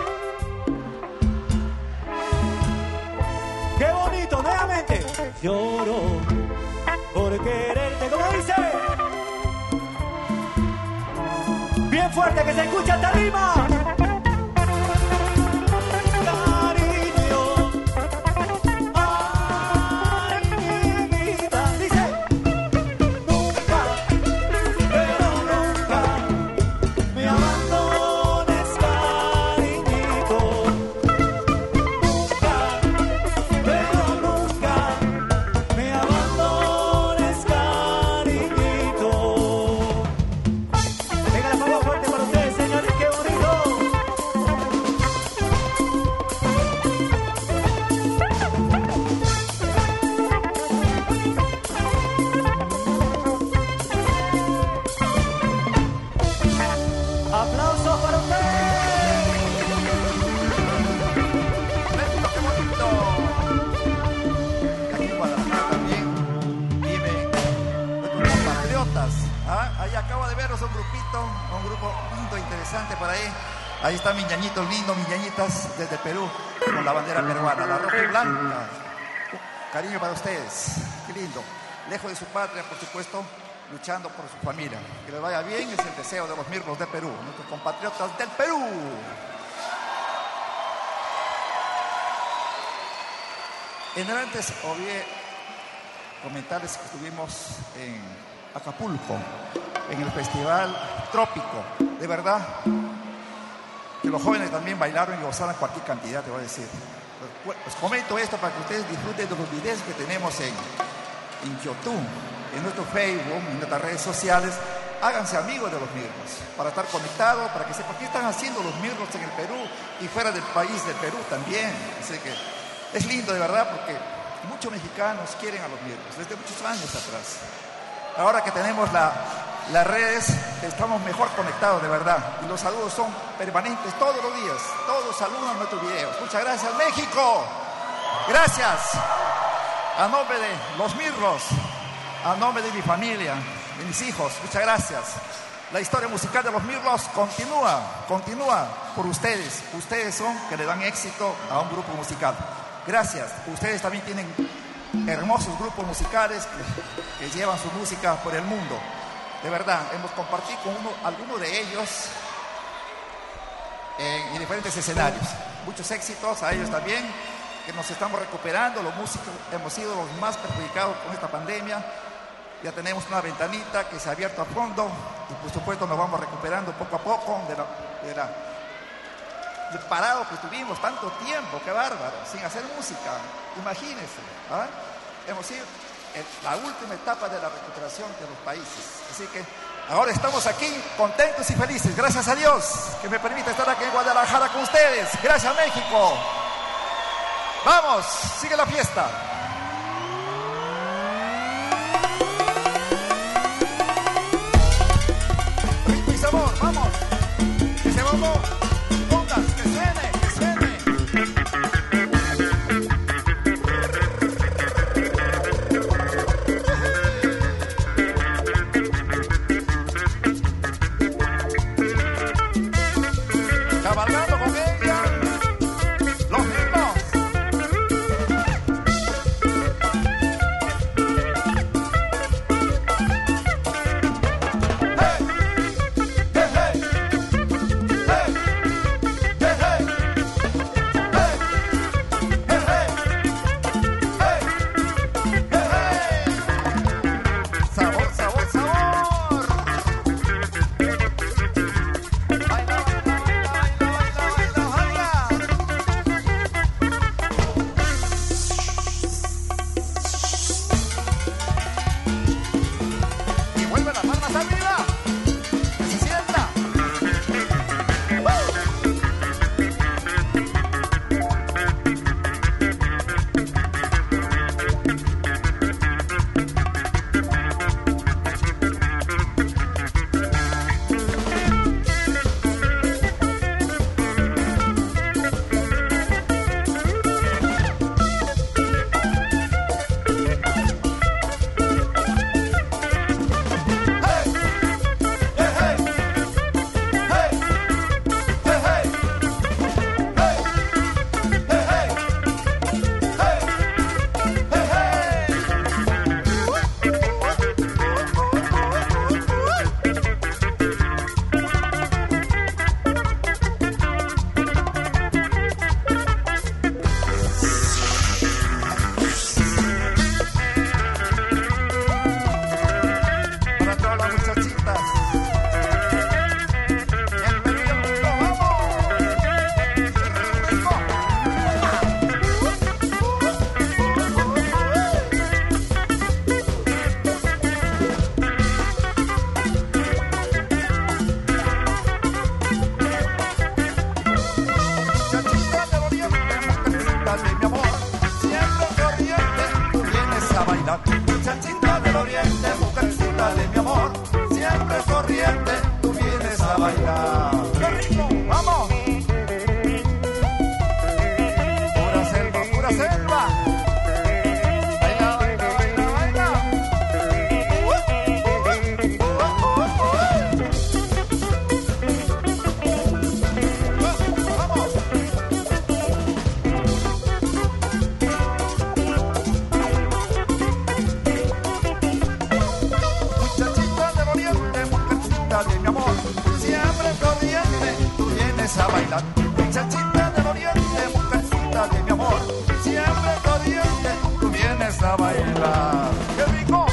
Qué bonito, nuevamente. Lloro por quererte, como dice. Bien fuerte, que se escucha hasta arriba. grupo lindo, interesante por ahí. Ahí están mis ñañitos lindos, mis ñañitas desde Perú, con la bandera peruana, la roja y blanca. Cariño para ustedes, qué lindo. Lejos de su patria, por supuesto, luchando por su familia. Que les vaya bien, es el deseo de los mirlos de Perú, nuestros compatriotas del Perú. En el antes, olvidé comentarles que estuvimos en Acapulco, en el Festival Trópico. De verdad, que los jóvenes también bailaron y gozaron cualquier cantidad, te voy a decir. Les comento esto para que ustedes disfruten de los videos que tenemos en YouTube, en nuestro Facebook, en nuestras redes sociales. Háganse amigos de los mirlos, para estar conectados, para que sepan qué están haciendo los mirlos en el Perú y fuera del país del Perú también. Así que es lindo de verdad porque muchos mexicanos quieren a los mirlos desde muchos años atrás. Ahora que tenemos las redes, estamos mejor conectados de verdad. Y los saludos son permanentes todos los días. Todos saludan nuestros videos. Muchas gracias, México. Gracias. A nombre de los mirlos, a nombre de mi familia, de mis hijos, muchas gracias. La historia musical de los mirlos continúa por ustedes. Ustedes son que le dan éxito a un grupo musical. Gracias. Ustedes también tienen hermosos grupos musicales que llevan su música por el mundo. De verdad, hemos compartido con algunos de ellos en diferentes escenarios. Muchos éxitos a ellos también, que nos estamos recuperando. Los músicos hemos sido los más perjudicados con esta pandemia. Ya tenemos una ventanita que se ha abierto a fondo y por supuesto nos vamos recuperando poco a poco del parado que tuvimos tanto tiempo, qué bárbaro, sin hacer música. Imagínense, ¿ah? Hemos sido en la última etapa de la recuperación de los países. Así que ahora estamos aquí contentos y felices. Gracias a Dios que me permite estar aquí en Guadalajara con ustedes. Gracias, México. Vamos, sigue la fiesta. Ritmo y sabor, vamos. Que se vamos. Ondas, que suene, que suene. Cabalgando con ella, los mirlos. Sabor, sabor, sabor. Baila, baila, baila, y vuelve las palmas arriba. Que se sienta. Para todas las muchachitas. El Perú y el mundo, vamos. Ritmo. Muchachita del oriente, mujercita de mi amor, siempre corriente, tú vienes a bailar. Muchachita del oriente, mujercita de mi amor, siempre corriente, tú vienes a bailar. ¡Qué ritmo! ¡Vamos! Pura selva, pura selva. Baila, baila, baila, baila. bailar. Muchachita del oriente, mujercita de mi amor, siempre corriente, tú vienes a bailar. ¡Qué rico!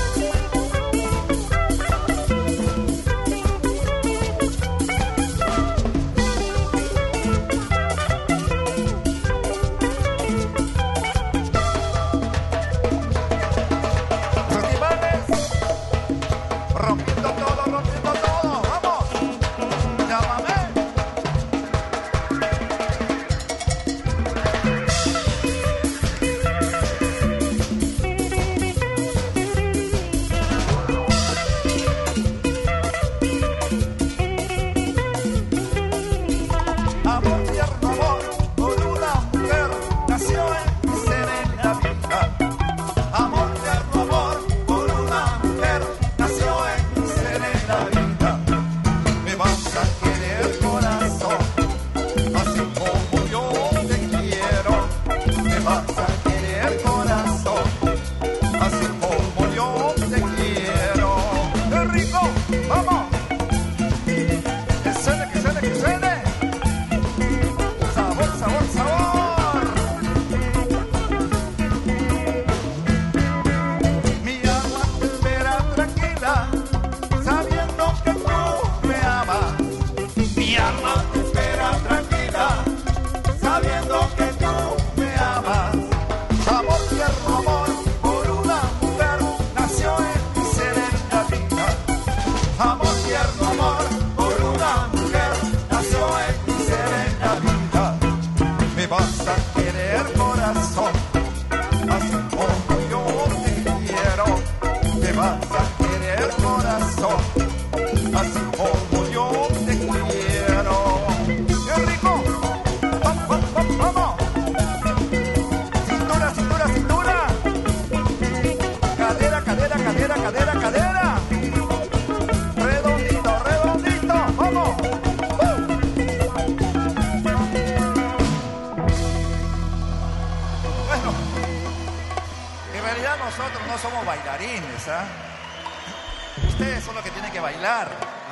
Ustedes son los que tienen que bailar.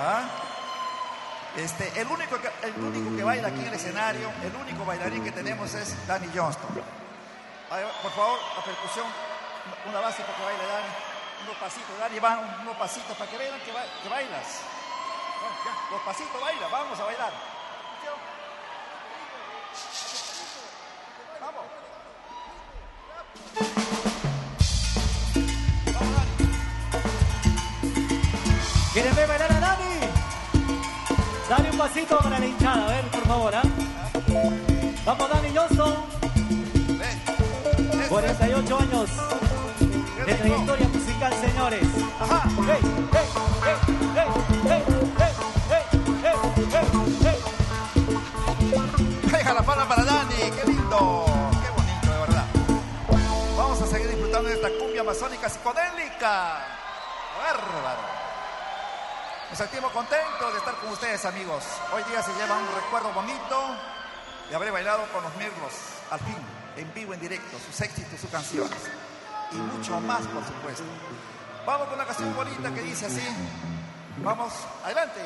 El único que baila aquí en el escenario, el único bailarín que tenemos es Danny Johnston. Por favor, la percusión, una base para que baile Danny. Unos pasitos, Danny, van unos pasitos para que vean que bailas. Ya, los pasitos baila, vamos a bailar. Vamos. ¿Quieren ver bailar a Dani? Dale un pasito para la hinchada, a ver, por favor, ¿ah? Vamos, Danny Johnston. 48 años de trayectoria musical, señores. Ajá. ¡Hey, hey, hey, hey, hey, hey, hey, hey, hey, hey! Deja la palma para Dani, qué lindo, qué bonito, de verdad. Vamos a seguir disfrutando de esta cumbia amazónica psicodélica. Bárbaro. Nos sentimos contentos de estar con ustedes, amigos. Hoy día se lleva un recuerdo bonito de haber bailado con los Mirlos, al fin, en vivo, en directo, sus éxitos, sus canciones. Y mucho más, por supuesto. Vamos con una canción bonita que dice así. Vamos, adelante.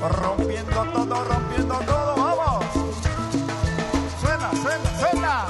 Rompiendo todo, vamos. Suena, suena, suena.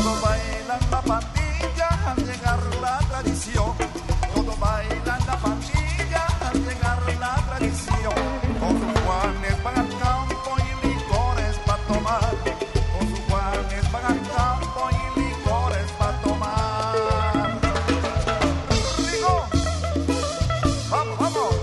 Todos bailan la pandilla al llegar la tradición. Todos bailan la pandilla al llegar la tradición. Con sus Juanes van al campo y licores pa' tomar. Con sus Juanes van al campo y licores pa' tomar. ¡Rico! ¡Vamos, vamos!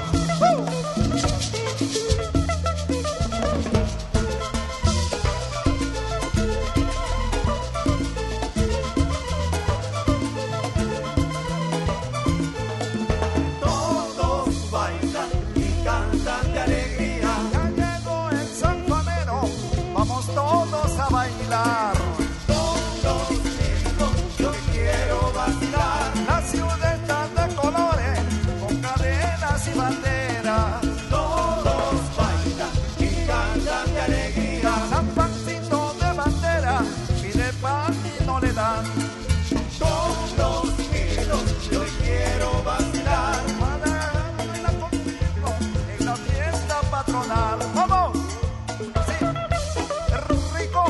Todos bailan y cantan de alegría. Ya llegó el sanjuanero, vamos todos a bailar. Todos mismos, yo quiero vacilar. La ciudad está de colores, con cadenas y banderas. Todos bailan y cantan de alegría. San Pancito de bandera, pide pan y no le dan. Todos mismos, yo quiero vacilar. Baila conmigo en la fiesta patronal. ¡Vamos! Sí, es rico.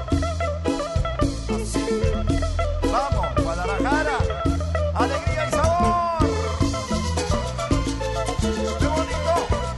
Así. Vamos, Guadalajara. Alegría y sabor. ¡Qué bonito!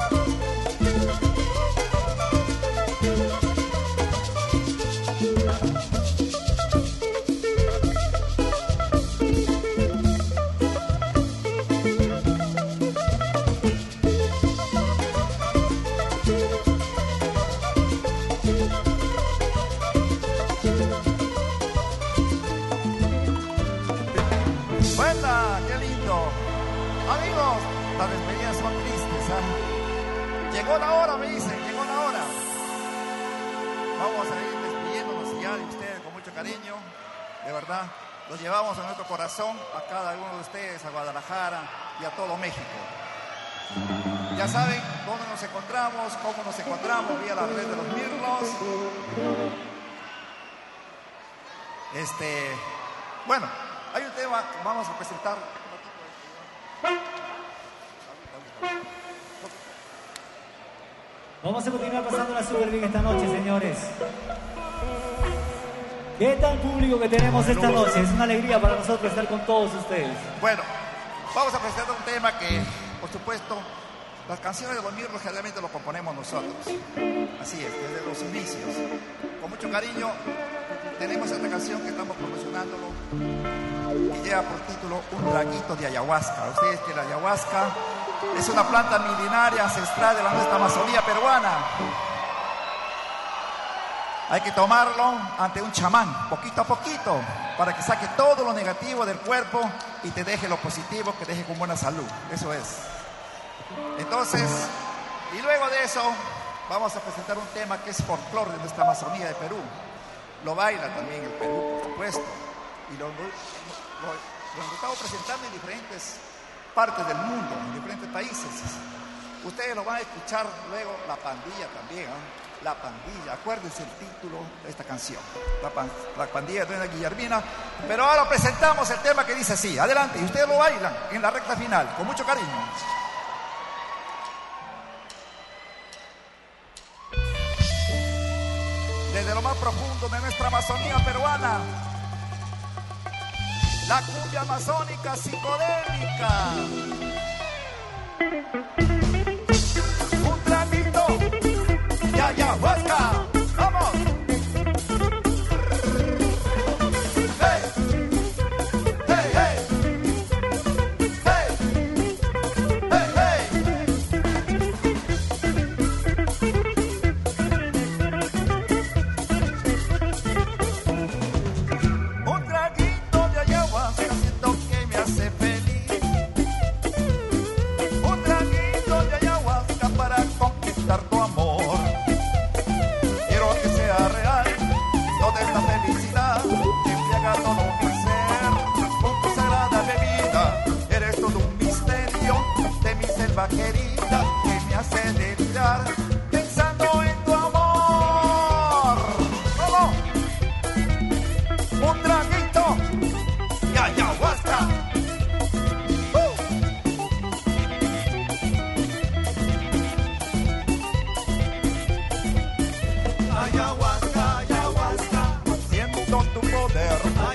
¡Buena! ¡Qué lindo! Amigos, las despedidas son tristes, ¿ah? Llegó la hora, me dicen, llegó la hora. Vamos a ir despidiéndonos ya de ustedes con mucho cariño. De verdad, los llevamos a nuestro corazón, a cada uno de ustedes, a Guadalajara y a todo México. Ya saben dónde nos encontramos, cómo nos encontramos, vía la red de los Mirlos. Bueno, hay un tema que vamos a presentar. Vamos a continuar pasándola súper bien esta noche, señores. ¿Qué tal público que tenemos esta noche? Es una alegría para nosotros estar con todos ustedes. Bueno, vamos a presentar un tema que, por supuesto, las canciones de los Mirlos generalmente lo componemos nosotros. Así es, desde los inicios. Con mucho cariño tenemos esta canción que estamos promocionándolo y lleva por título Un traguito de ayahuasca. Ustedes que la ayahuasca es una planta milenaria ancestral de la nuestra Amazonía peruana. Hay que tomarlo ante un chamán, poquito a poquito, para que saque todo lo negativo del cuerpo y te deje lo positivo, que deje con buena salud. Eso es. Entonces, y luego de eso, vamos a presentar un tema que es folclore de nuestra Amazonía de Perú. Lo baila también el Perú, por supuesto. Y lo estamos presentando en diferentes partes del mundo, en diferentes países. Ustedes lo van a escuchar luego, La Pandilla también, ¿eh? La Pandilla, acuérdense el título de esta canción, La Pandilla de Doña Guillermina. Pero ahora presentamos el tema que dice así, adelante, y ustedes lo bailan en la recta final, con mucho cariño. Desde lo más profundo de nuestra Amazonía peruana, la cumbia amazónica psicodélica. Un traguito de ayahuasca. ¡Vamos! ¡Hey! ¡Hey, hey! ¡Hey! ¡Hey, hey! Un traguito de ayahuasca siento que me hace feliz. Un traguito de ayahuasca para conquistar tu amor. Quiero que sea real toda esta felicidad que embriaga todo mi ser. Con tu sagrada bebida eres todo un misterio de mi selva querida que me hace delirar pensando en tu amor. ¡Vamos! Un traguito de ayahuasca. Ayahuasca, ayahuasca, siento tu poder.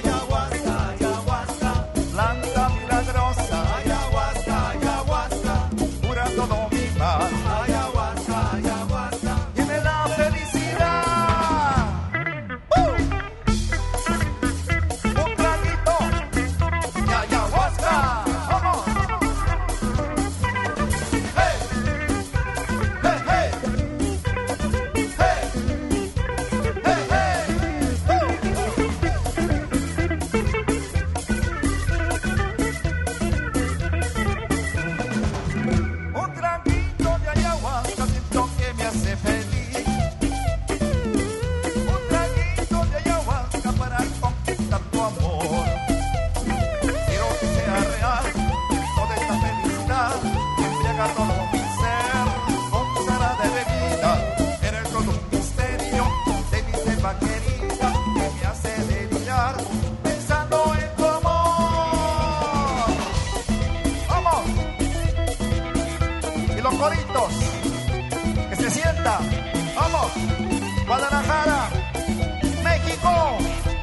que se sienta. Vamos, Guadalajara, México.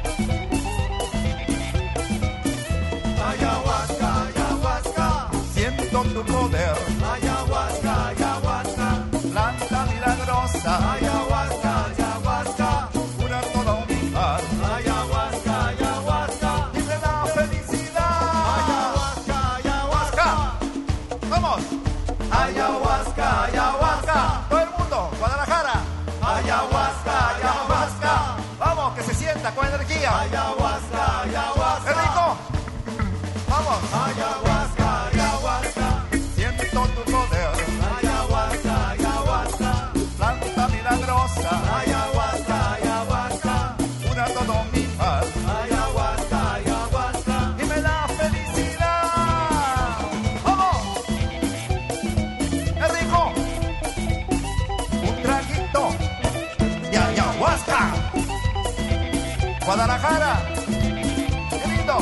Ayahuasca, ayahuasca, Siento tu poder, ayahuasca, ayahuasca, planta milagrosa, ayahuasca, ayahuasca, cura toda humedad ayahuasca, ayahuasca, y me da felicidad. ayahuasca, ayahuasca, Vamos, ayahuasca, ayahuasca, todo el mundo, Guadalajara, ayahuasca, ayahuasca, vamos, que se sienta con energía. ayahuasca, ayahuasca, ¡Es rico! Vamos, ayahuasca, ayahuasca, siento tu poder, ayahuasca, ayahuasca, planta milagrosa, ayahuasca, ayahuasca, cura todo mi mal ayahuasca, ayahuasca, y me da felicidad. ¡Vamos! ¡Es rico! Un traguito de ayahuasca. Guadalajara, qué lindo.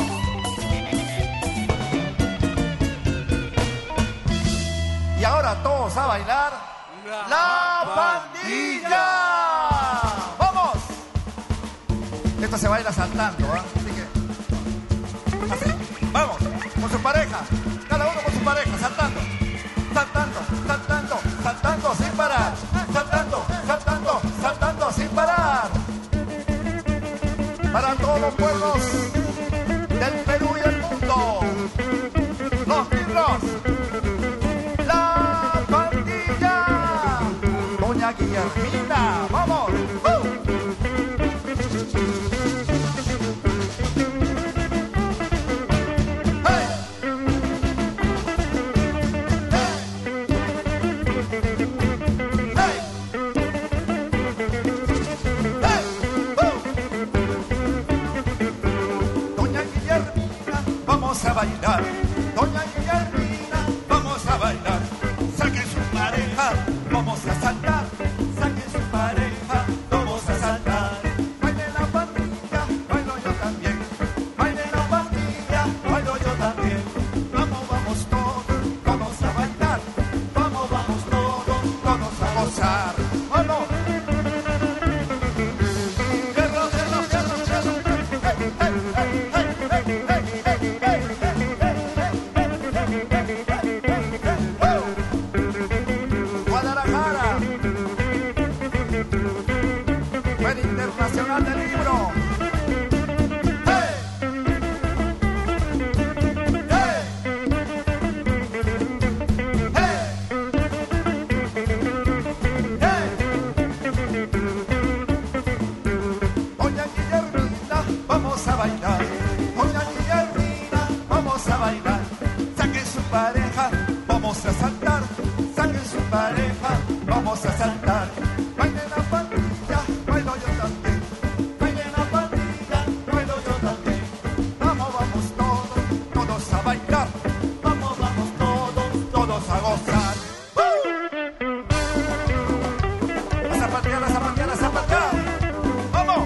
Y ahora todos a bailar la pandilla. ¡Vamos! Esto se baila saltando, ¿ah? Así que, así, vamos, con su pareja, cada uno con su pareja, saltando, saltando, saltando, saltando sin parar, saltando, saltando, saltando sin parar. Para todos los pueblos del Perú y del mundo, los Mirlos, la pandilla, Doña Guillermina, vamos. ¡Hey! ¡Hey! Doña Guillermina, vamos a bailar. Doña Guillermina, vamos a bailar. Saquen su pareja, vamos a saltar. Saquen su pareja, vamos a saltar. Baile la pandilla, bailo yo también. Baile la pandilla, bailo yo también. Vamos, vamos todos, vamos a bailar. Vamos, vamos todos, todos a gozar. ¡Vamos! ¡Fierro, fierro, fierro, fierro! Guadalajara, Feria Internacional del Libro. ¡Hey! ¡Hey! ¡Hey! Doña Guillermina, vamos a bailar. Doña Guillermina, vamos a bailar. Saquen su pareja, vamos a saltar. Saquen su pareja, vamos a saltar. Baile la pandilla, bailo yo también. Baile la pandilla, bailo yo también. Vamos, vamos todos, todos a bailar. Vamos, vamos todos, todos a gozar. A zapatear, a zapatear, a zapatear. ¡Vamos!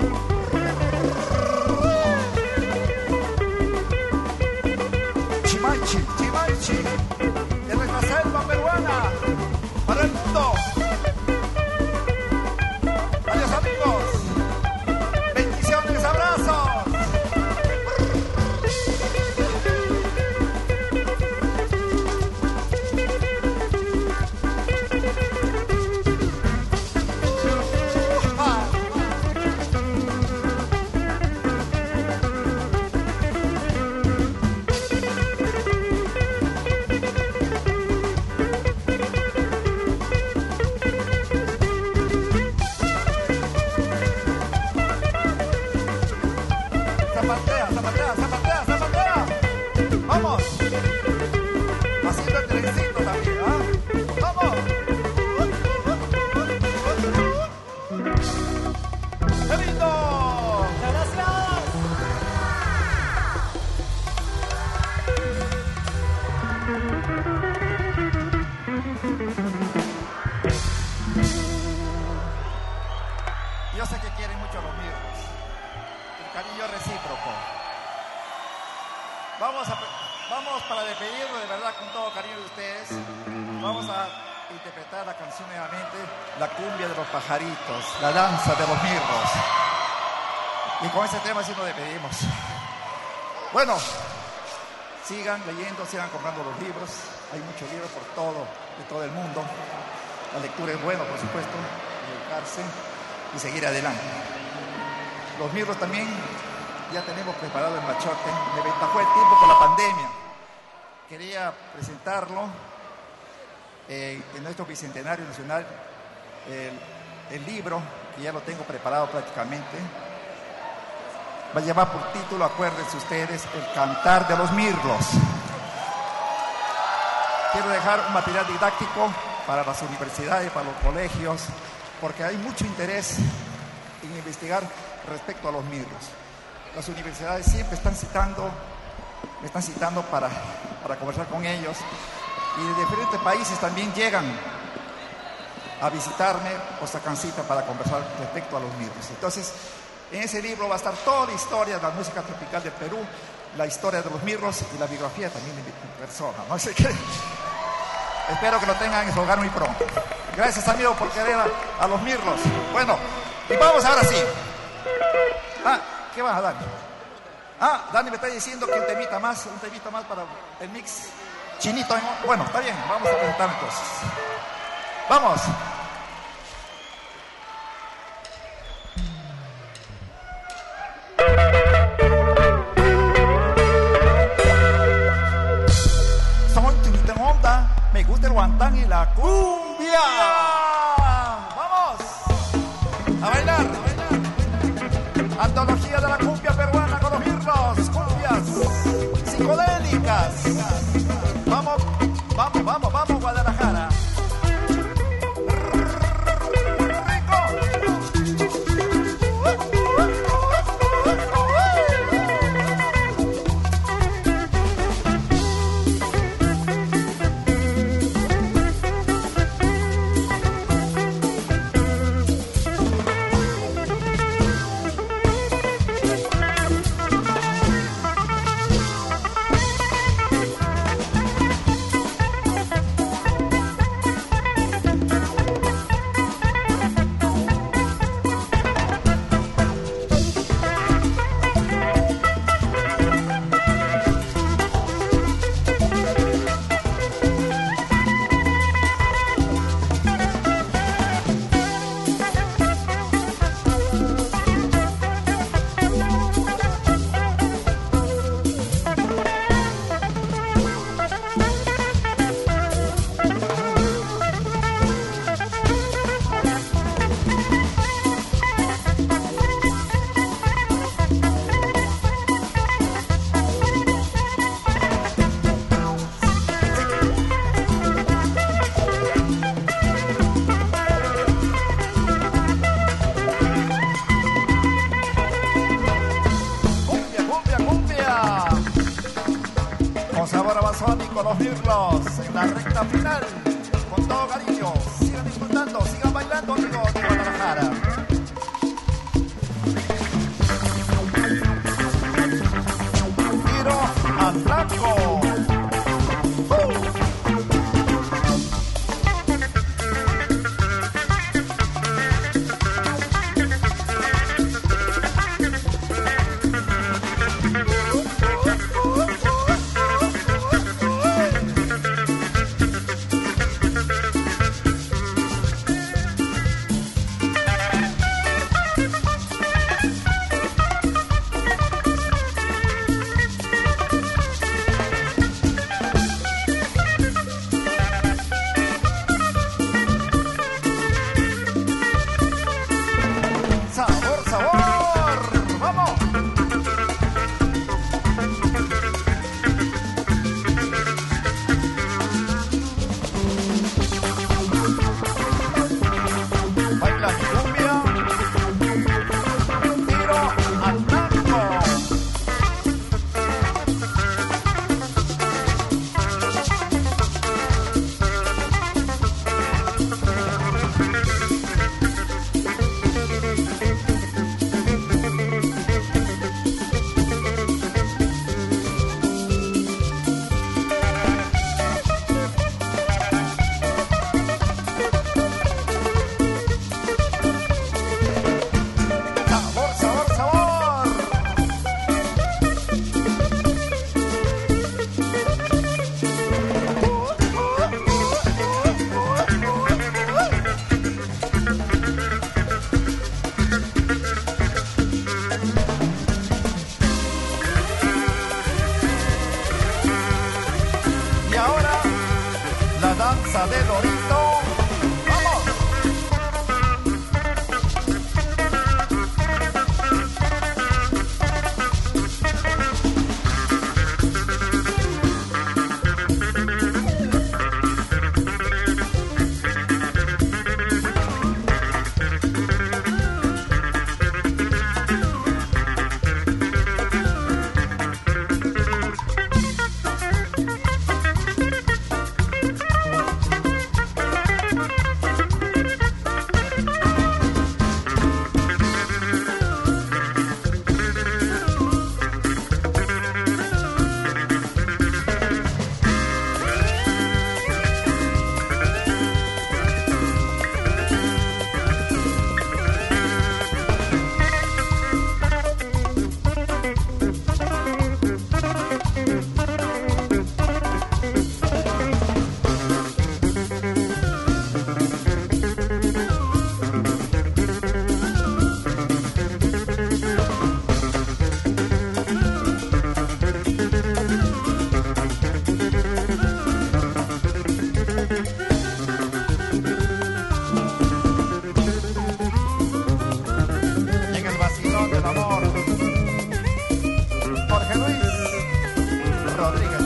Chimanchi, Chimanchi, de nuestra selva peruana, para el mundo. Adiós amigos, bendiciones, abrazos. Zapatea, zapatea, zapatea, zapatea. Vamos. Haciendo el trencito también, ¿ah? Vamos. ¡Qué lindo! Muchas gracias. Yo sé que quieren mucho a los mirros. El cariño recíproco. Vamos para despedirnos de verdad con todo cariño de ustedes. Vamos a interpretar la canción nuevamente, la cumbia de los pajaritos, la danza de los mirlos. Y con ese tema sí nos despedimos. Bueno, sigan leyendo, sigan comprando los libros. Hay muchos libros de todo el mundo. La lectura es buena, por supuesto, educarse y seguir adelante. Los mirlos también ya tenemos preparado el machote. Me ventajó el tiempo por la pandemia. Quería presentarlo en nuestro Bicentenario Nacional, el libro, que ya lo tengo preparado prácticamente. Va a llevar por título, acuérdense ustedes, El Cantar de los Mirlos. Quiero dejar un material didáctico para las universidades, para los colegios, porque hay mucho interés en investigar respecto a los mirlos. Las universidades siempre me están citando para conversar con ellos, y de diferentes países también llegan a visitarme o sacan cita para conversar respecto a los mirlos. Entonces, en ese libro va a estar toda la historia de la música tropical del Perú, la historia de los mirlos y la biografía también de mi persona, ¿no? Así que espero que lo tengan en su hogar muy pronto. Gracias, amigos, por querer a los mirlos. Bueno, y vamos ahora sí. ¿Qué vas a dar? Dani me está diciendo que un temita más para el mix chinito. Bueno, está bien, vamos a presentar entonces. ¡Vamos! Soy chinito en onda, me gusta el guantán y la cumbia. ¡Vamos! A bailar. Antología de la cumbia peruana con los mirlos, cumbias psicodélicas. Vamos, Guadalajara. Con los mirlos en la recta final, con todo cariño. Sigan disfrutando, sigan bailando, amigos de Guadalajara. Tiro al blanco.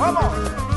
¡Vamos!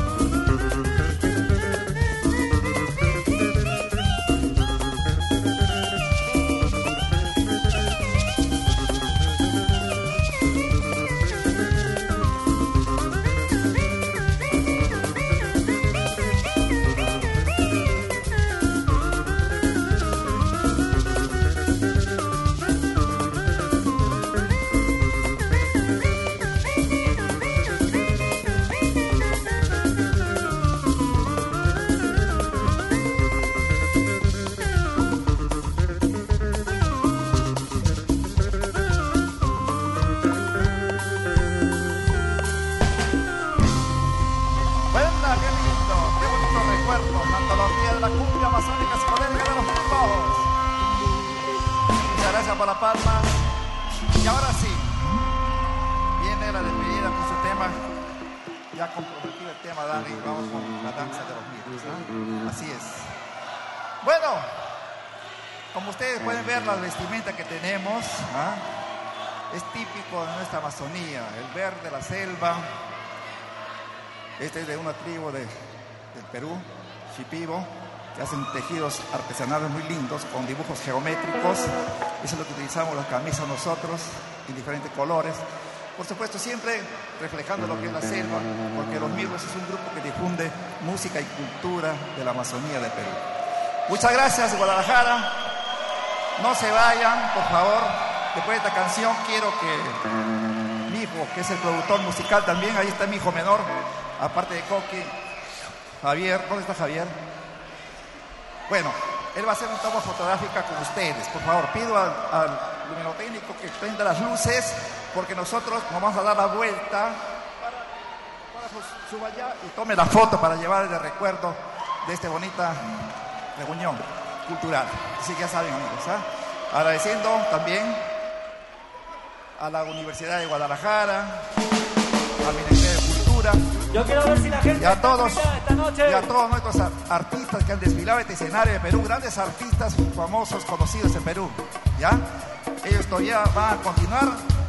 Por la palma. Y ahora sí, viene la despedida con su tema. Ya comprometido el tema, Dani. Vamos con la danza de los mirlos, ¿no? Así es. Bueno, como ustedes pueden ver, la vestimenta que tenemos, ¿ah? Es típico de nuestra Amazonía. El verde, la selva. Este es de una tribu del Perú, Shipibo, que hacen tejidos artesanales muy lindos con dibujos geométricos. Eso es lo que utilizamos las camisas nosotros, en diferentes colores. Por supuesto, siempre reflejando lo que es la selva, porque Los Mirlos es un grupo que difunde música y cultura de la Amazonía de Perú. Muchas gracias, Guadalajara. No se vayan, por favor. Después de esta canción quiero que mi hijo, que es el productor musical también, ahí está mi hijo menor, aparte de Coqui, Javier. ¿Dónde está Javier? Bueno, él va a hacer una toma fotográfica con ustedes. Por favor, pido al luminotécnico que prenda las luces, porque nosotros nos vamos a dar la vuelta para suba allá y tome la foto para llevar el recuerdo de esta bonita reunión cultural. Así que ya saben, amigos, ¿eh? Agradeciendo también a la Universidad de Guadalajara, al Ministerio de Cultura. Yo quiero ver si la gente y a todos, esta noche. y a todos nuestros artistas que han desfilado este escenario de Perú, grandes artistas famosos, conocidos en Perú, ¿ya? Ellos todavía van a continuar,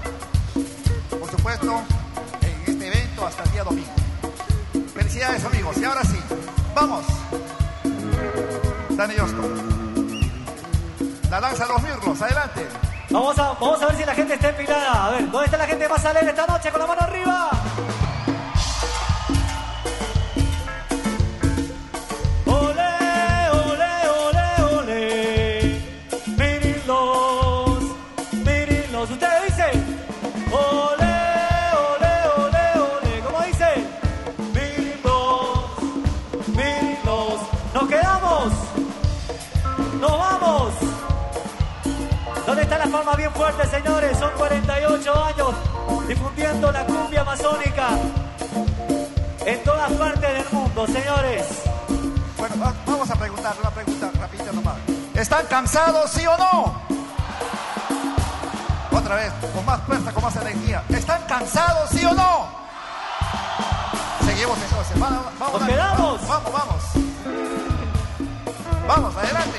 por supuesto, en este evento hasta el día domingo. Felicidades, amigos. Y ahora sí, vamos. Dani Yosco. La danza de los mirlos, adelante. Vamos a ver si la gente está empilada. A ver, ¿dónde está la gente más alegre esta noche? Con la mano arriba. Palma bien fuerte, señores. Son 48 años difundiendo la cumbia amazónica en todas partes del mundo, señores. Bueno, vamos a preguntar una pregunta rapidita nomás. ¿Están cansados, sí o no? Otra vez, con más fuerza, con más energía. ¿Están cansados, sí o no? Seguimos entonces. Vamos, ¿nos quedamos? Vamos. Vamos, adelante.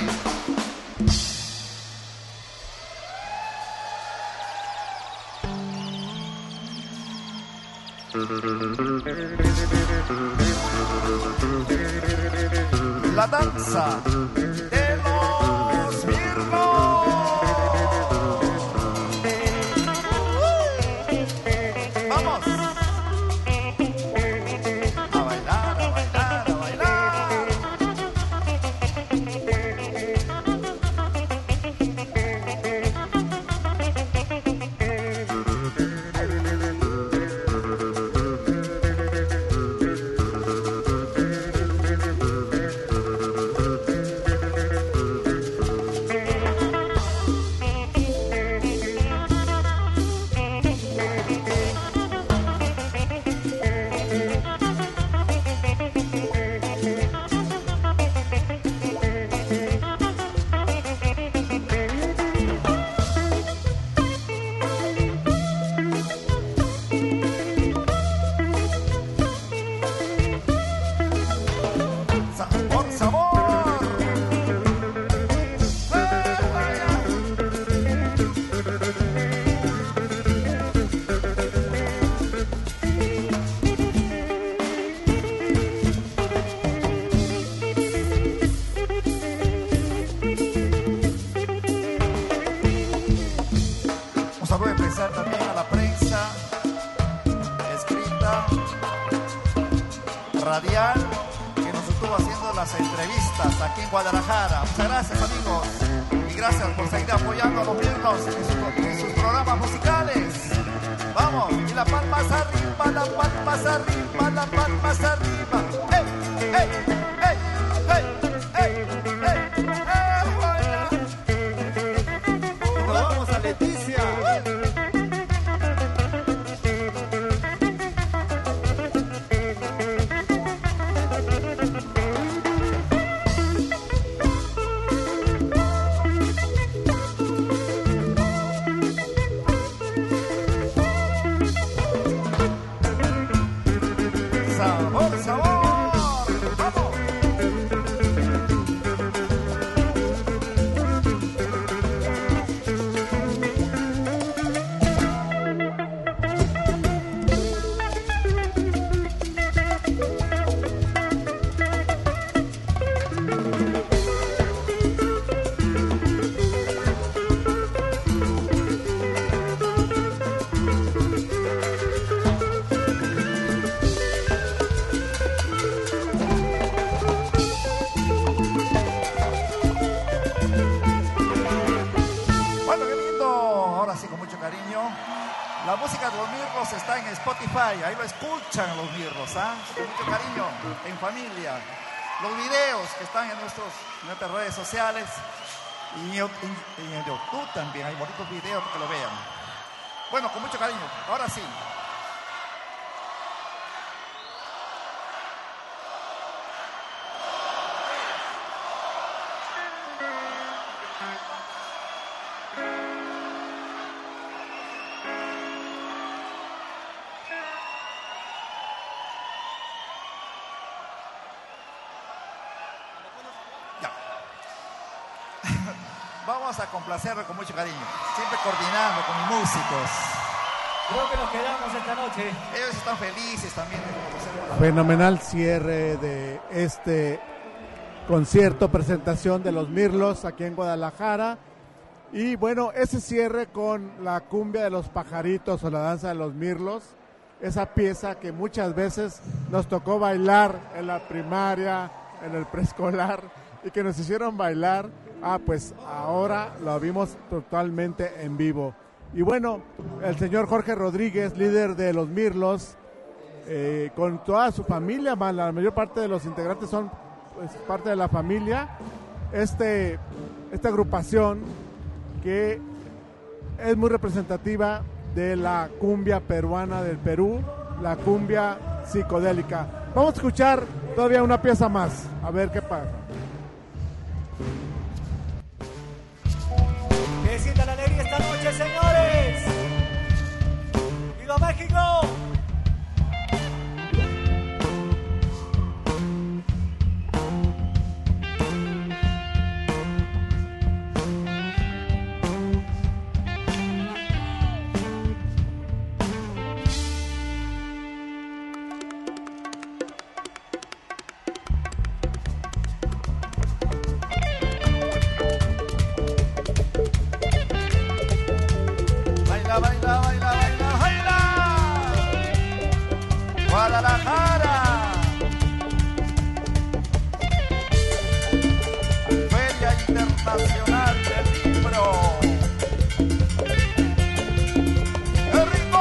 La danza de los mirlos. Vamos a bailar, a bailar, a bailar. entrevistas aquí en Guadalajara. Muchas gracias, amigos. Y gracias por seguir apoyando a los Mirlos en sus programas musicales. Vamos, y las palmas arriba, las palmas arriba, las palmas arriba. ¡Ey, ey, ey, ey, ey, ey, ey! Nos vamos a Leticia. ¡Sabor, sabor! ¡Vamos! Bueno, qué lindo. Ahora sí, con mucho cariño. La música de los Mirlos está en Spotify. Ahí lo escuchan los Mirlos, ¿ah? Con mucho cariño, en familia. Los videos que están en nuestras redes sociales y en YouTube también. Hay bonitos videos para que lo vean. Bueno, con mucho cariño. Ahora sí. Ya. Vamos a complacerlo con mucho cariño. Siempre coordinando con mis músicos. Creo que nos quedamos esta noche. Ellos están felices también de conocernos. Fenomenal cierre de este concierto, presentación de los Mirlos aquí en Guadalajara. Y bueno, ese cierre con la cumbia de los pajaritos o la danza de los Mirlos, esa pieza que muchas veces nos tocó bailar en la primaria, en el preescolar, y que nos hicieron bailar, pues ahora lo vimos totalmente en vivo. Y bueno, el señor Jorge Rodríguez, líder de los Mirlos, con toda su familia, más la mayor parte de los integrantes son pues, parte de la familia, esta agrupación que es muy representativa de la cumbia peruana del Perú, la cumbia psicodélica. Vamos a escuchar todavía una pieza más, a ver qué pasa. Que sienta la alegría esta noche, señores. ¡Viva México! Baila, baila, baila, baila, baila. Guadalajara. Feria Internacional del Libro. ¡Qué rico!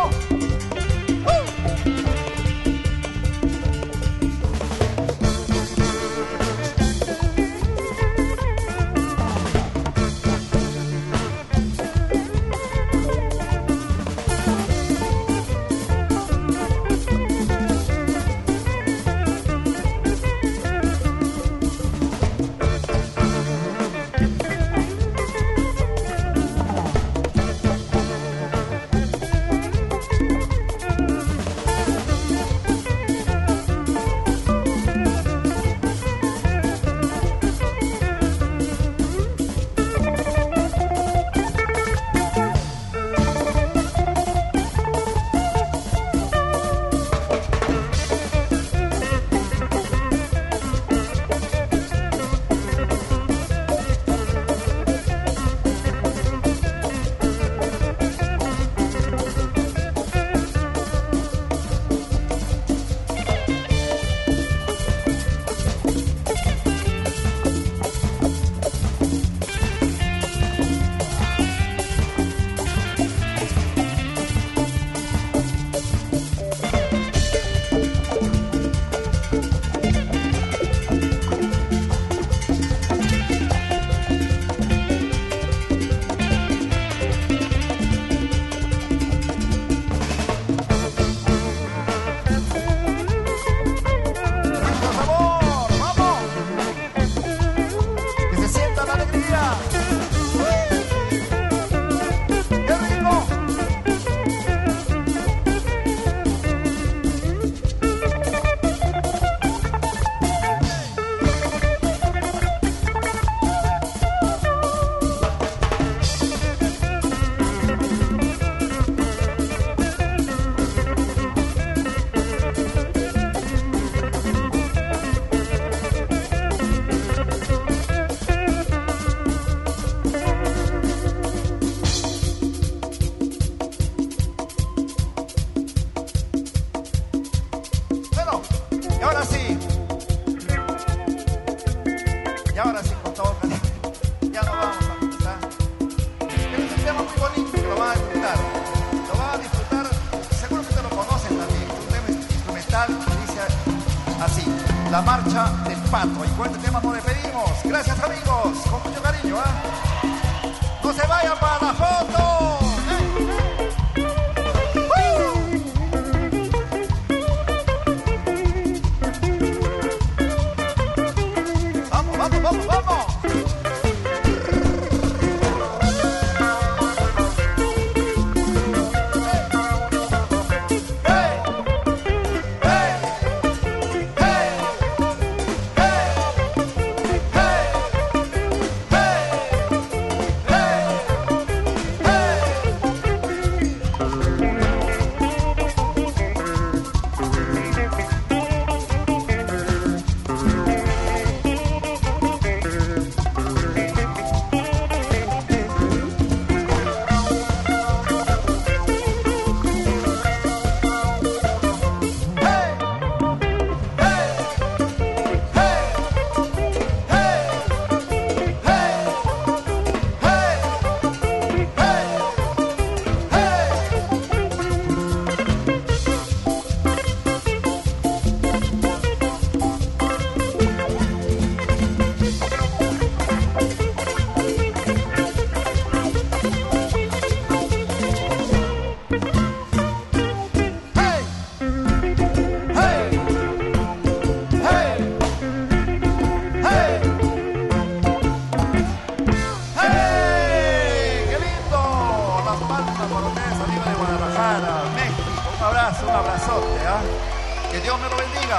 la marcha del pato. Y con este tema nos despedimos. Gracias amigos, con mucho cariño. No se vayan para la foto. Vamos, vamos, vamos, vamos. Un abrazote, que Dios me lo bendiga.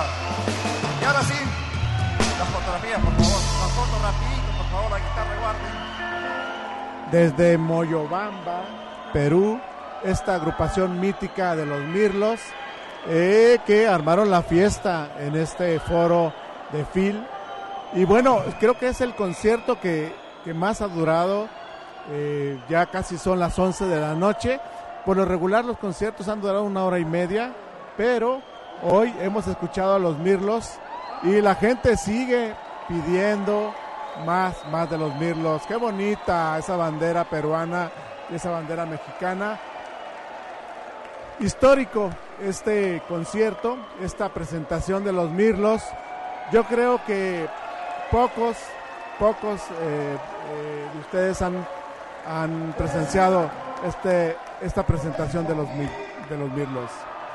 Y ahora sí, las fotografías, por favor, las fotos rapidito, por favor, la guitarra guarden. Desde Moyobamba, Perú, esta agrupación mítica de los Mirlos, que armaron la fiesta en este foro de Phil. Y bueno, creo que es el concierto que más ha durado, ya casi son las 11 de la noche. Por lo regular los conciertos han durado 1 hora y media, pero hoy hemos escuchado a los Mirlos y la gente sigue pidiendo más de los Mirlos. Qué bonita esa bandera peruana y esa bandera mexicana. Histórico este concierto, esta presentación de los Mirlos. Yo creo que pocos de ustedes han presenciado esta presentación de los Mirlos.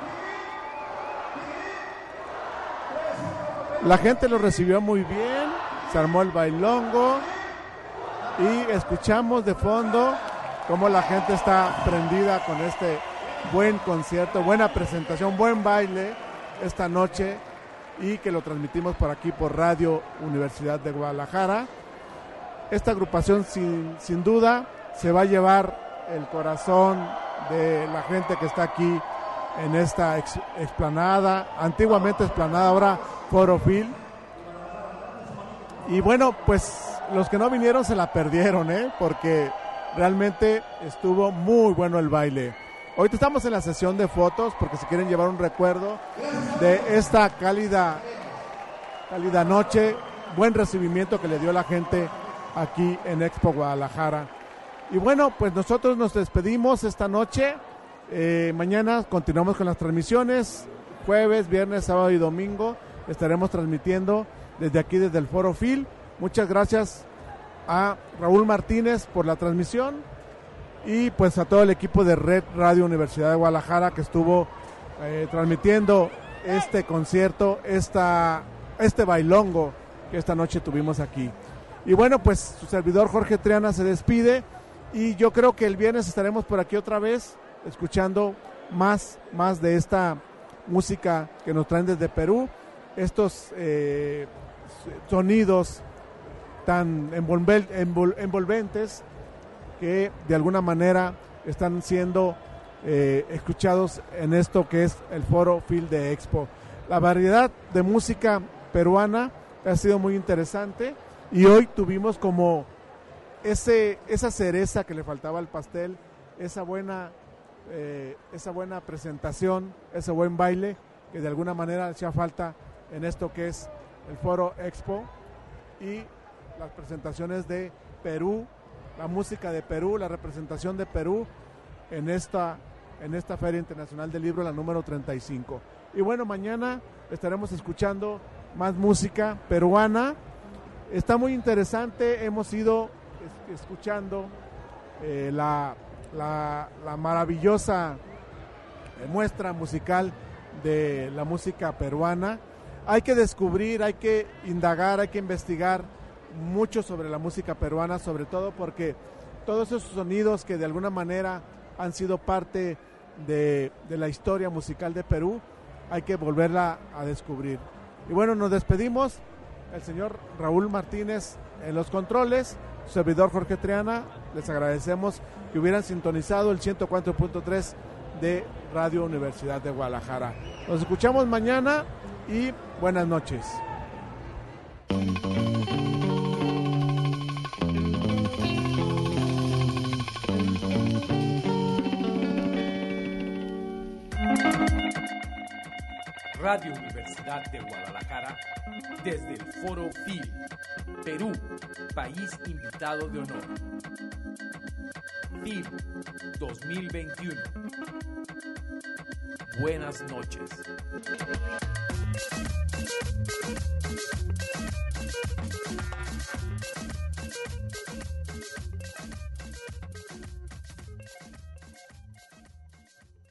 La gente lo recibió muy bien, se armó el bailongo y escuchamos de fondo cómo la gente está prendida con este buen concierto, buena presentación, buen baile esta noche, y que lo transmitimos por aquí por Radio Universidad de Guadalajara. Esta agrupación sin duda se va a llevar el corazón de la gente que está aquí en esta explanada, antiguamente explanada, ahora Foro Phil. Y bueno, pues los que no vinieron se la perdieron, porque realmente estuvo muy bueno el baile. Ahorita estamos en la sesión de fotos porque si quieren llevar un recuerdo de esta cálida noche, buen recibimiento que le dio la gente aquí en Expo Guadalajara. Y bueno, pues nosotros nos despedimos esta noche. Mañana continuamos con las transmisiones. Jueves, viernes, sábado y domingo estaremos transmitiendo desde aquí, desde el Foro Phil. Muchas gracias a Raúl Martínez por la transmisión y pues a todo el equipo de Red Radio Universidad de Guadalajara que estuvo transmitiendo este concierto, este bailongo que esta noche tuvimos aquí. Y bueno, pues su servidor Jorge Triana se despide. Y yo creo que el viernes estaremos por aquí otra vez escuchando más de esta música que nos traen desde Perú, estos sonidos tan envolventes que de alguna manera están siendo escuchados en esto que es el Foro Phil de Expo. La variedad de música peruana ha sido muy interesante y hoy tuvimos como esa cereza que le faltaba al pastel, esa buena presentación, ese buen baile que de alguna manera hacía falta en esto que es el Foro Expo y las presentaciones de Perú, la música de Perú, la representación de Perú en esta en esta Feria Internacional del Libro, la número 35. Y bueno, mañana estaremos escuchando más música peruana. Está muy interesante, hemos ido escuchando la maravillosa muestra musical de la música peruana. Hay que descubrir, hay que indagar, hay que investigar mucho sobre la música peruana, sobre todo porque todos esos sonidos que de alguna manera han sido parte de la historia musical de Perú, hay que volverla a descubrir. Y bueno, nos despedimos, el señor Raúl Martínez en los controles, su servidor Jorge Triana, les agradecemos que hubieran sintonizado el 104.3 de Radio Universidad de Guadalajara. Nos escuchamos mañana y buenas noches. Radio Universidad de Guadalajara, desde el Foro FIL, Perú, país invitado de honor. FIL 2021. Buenas noches.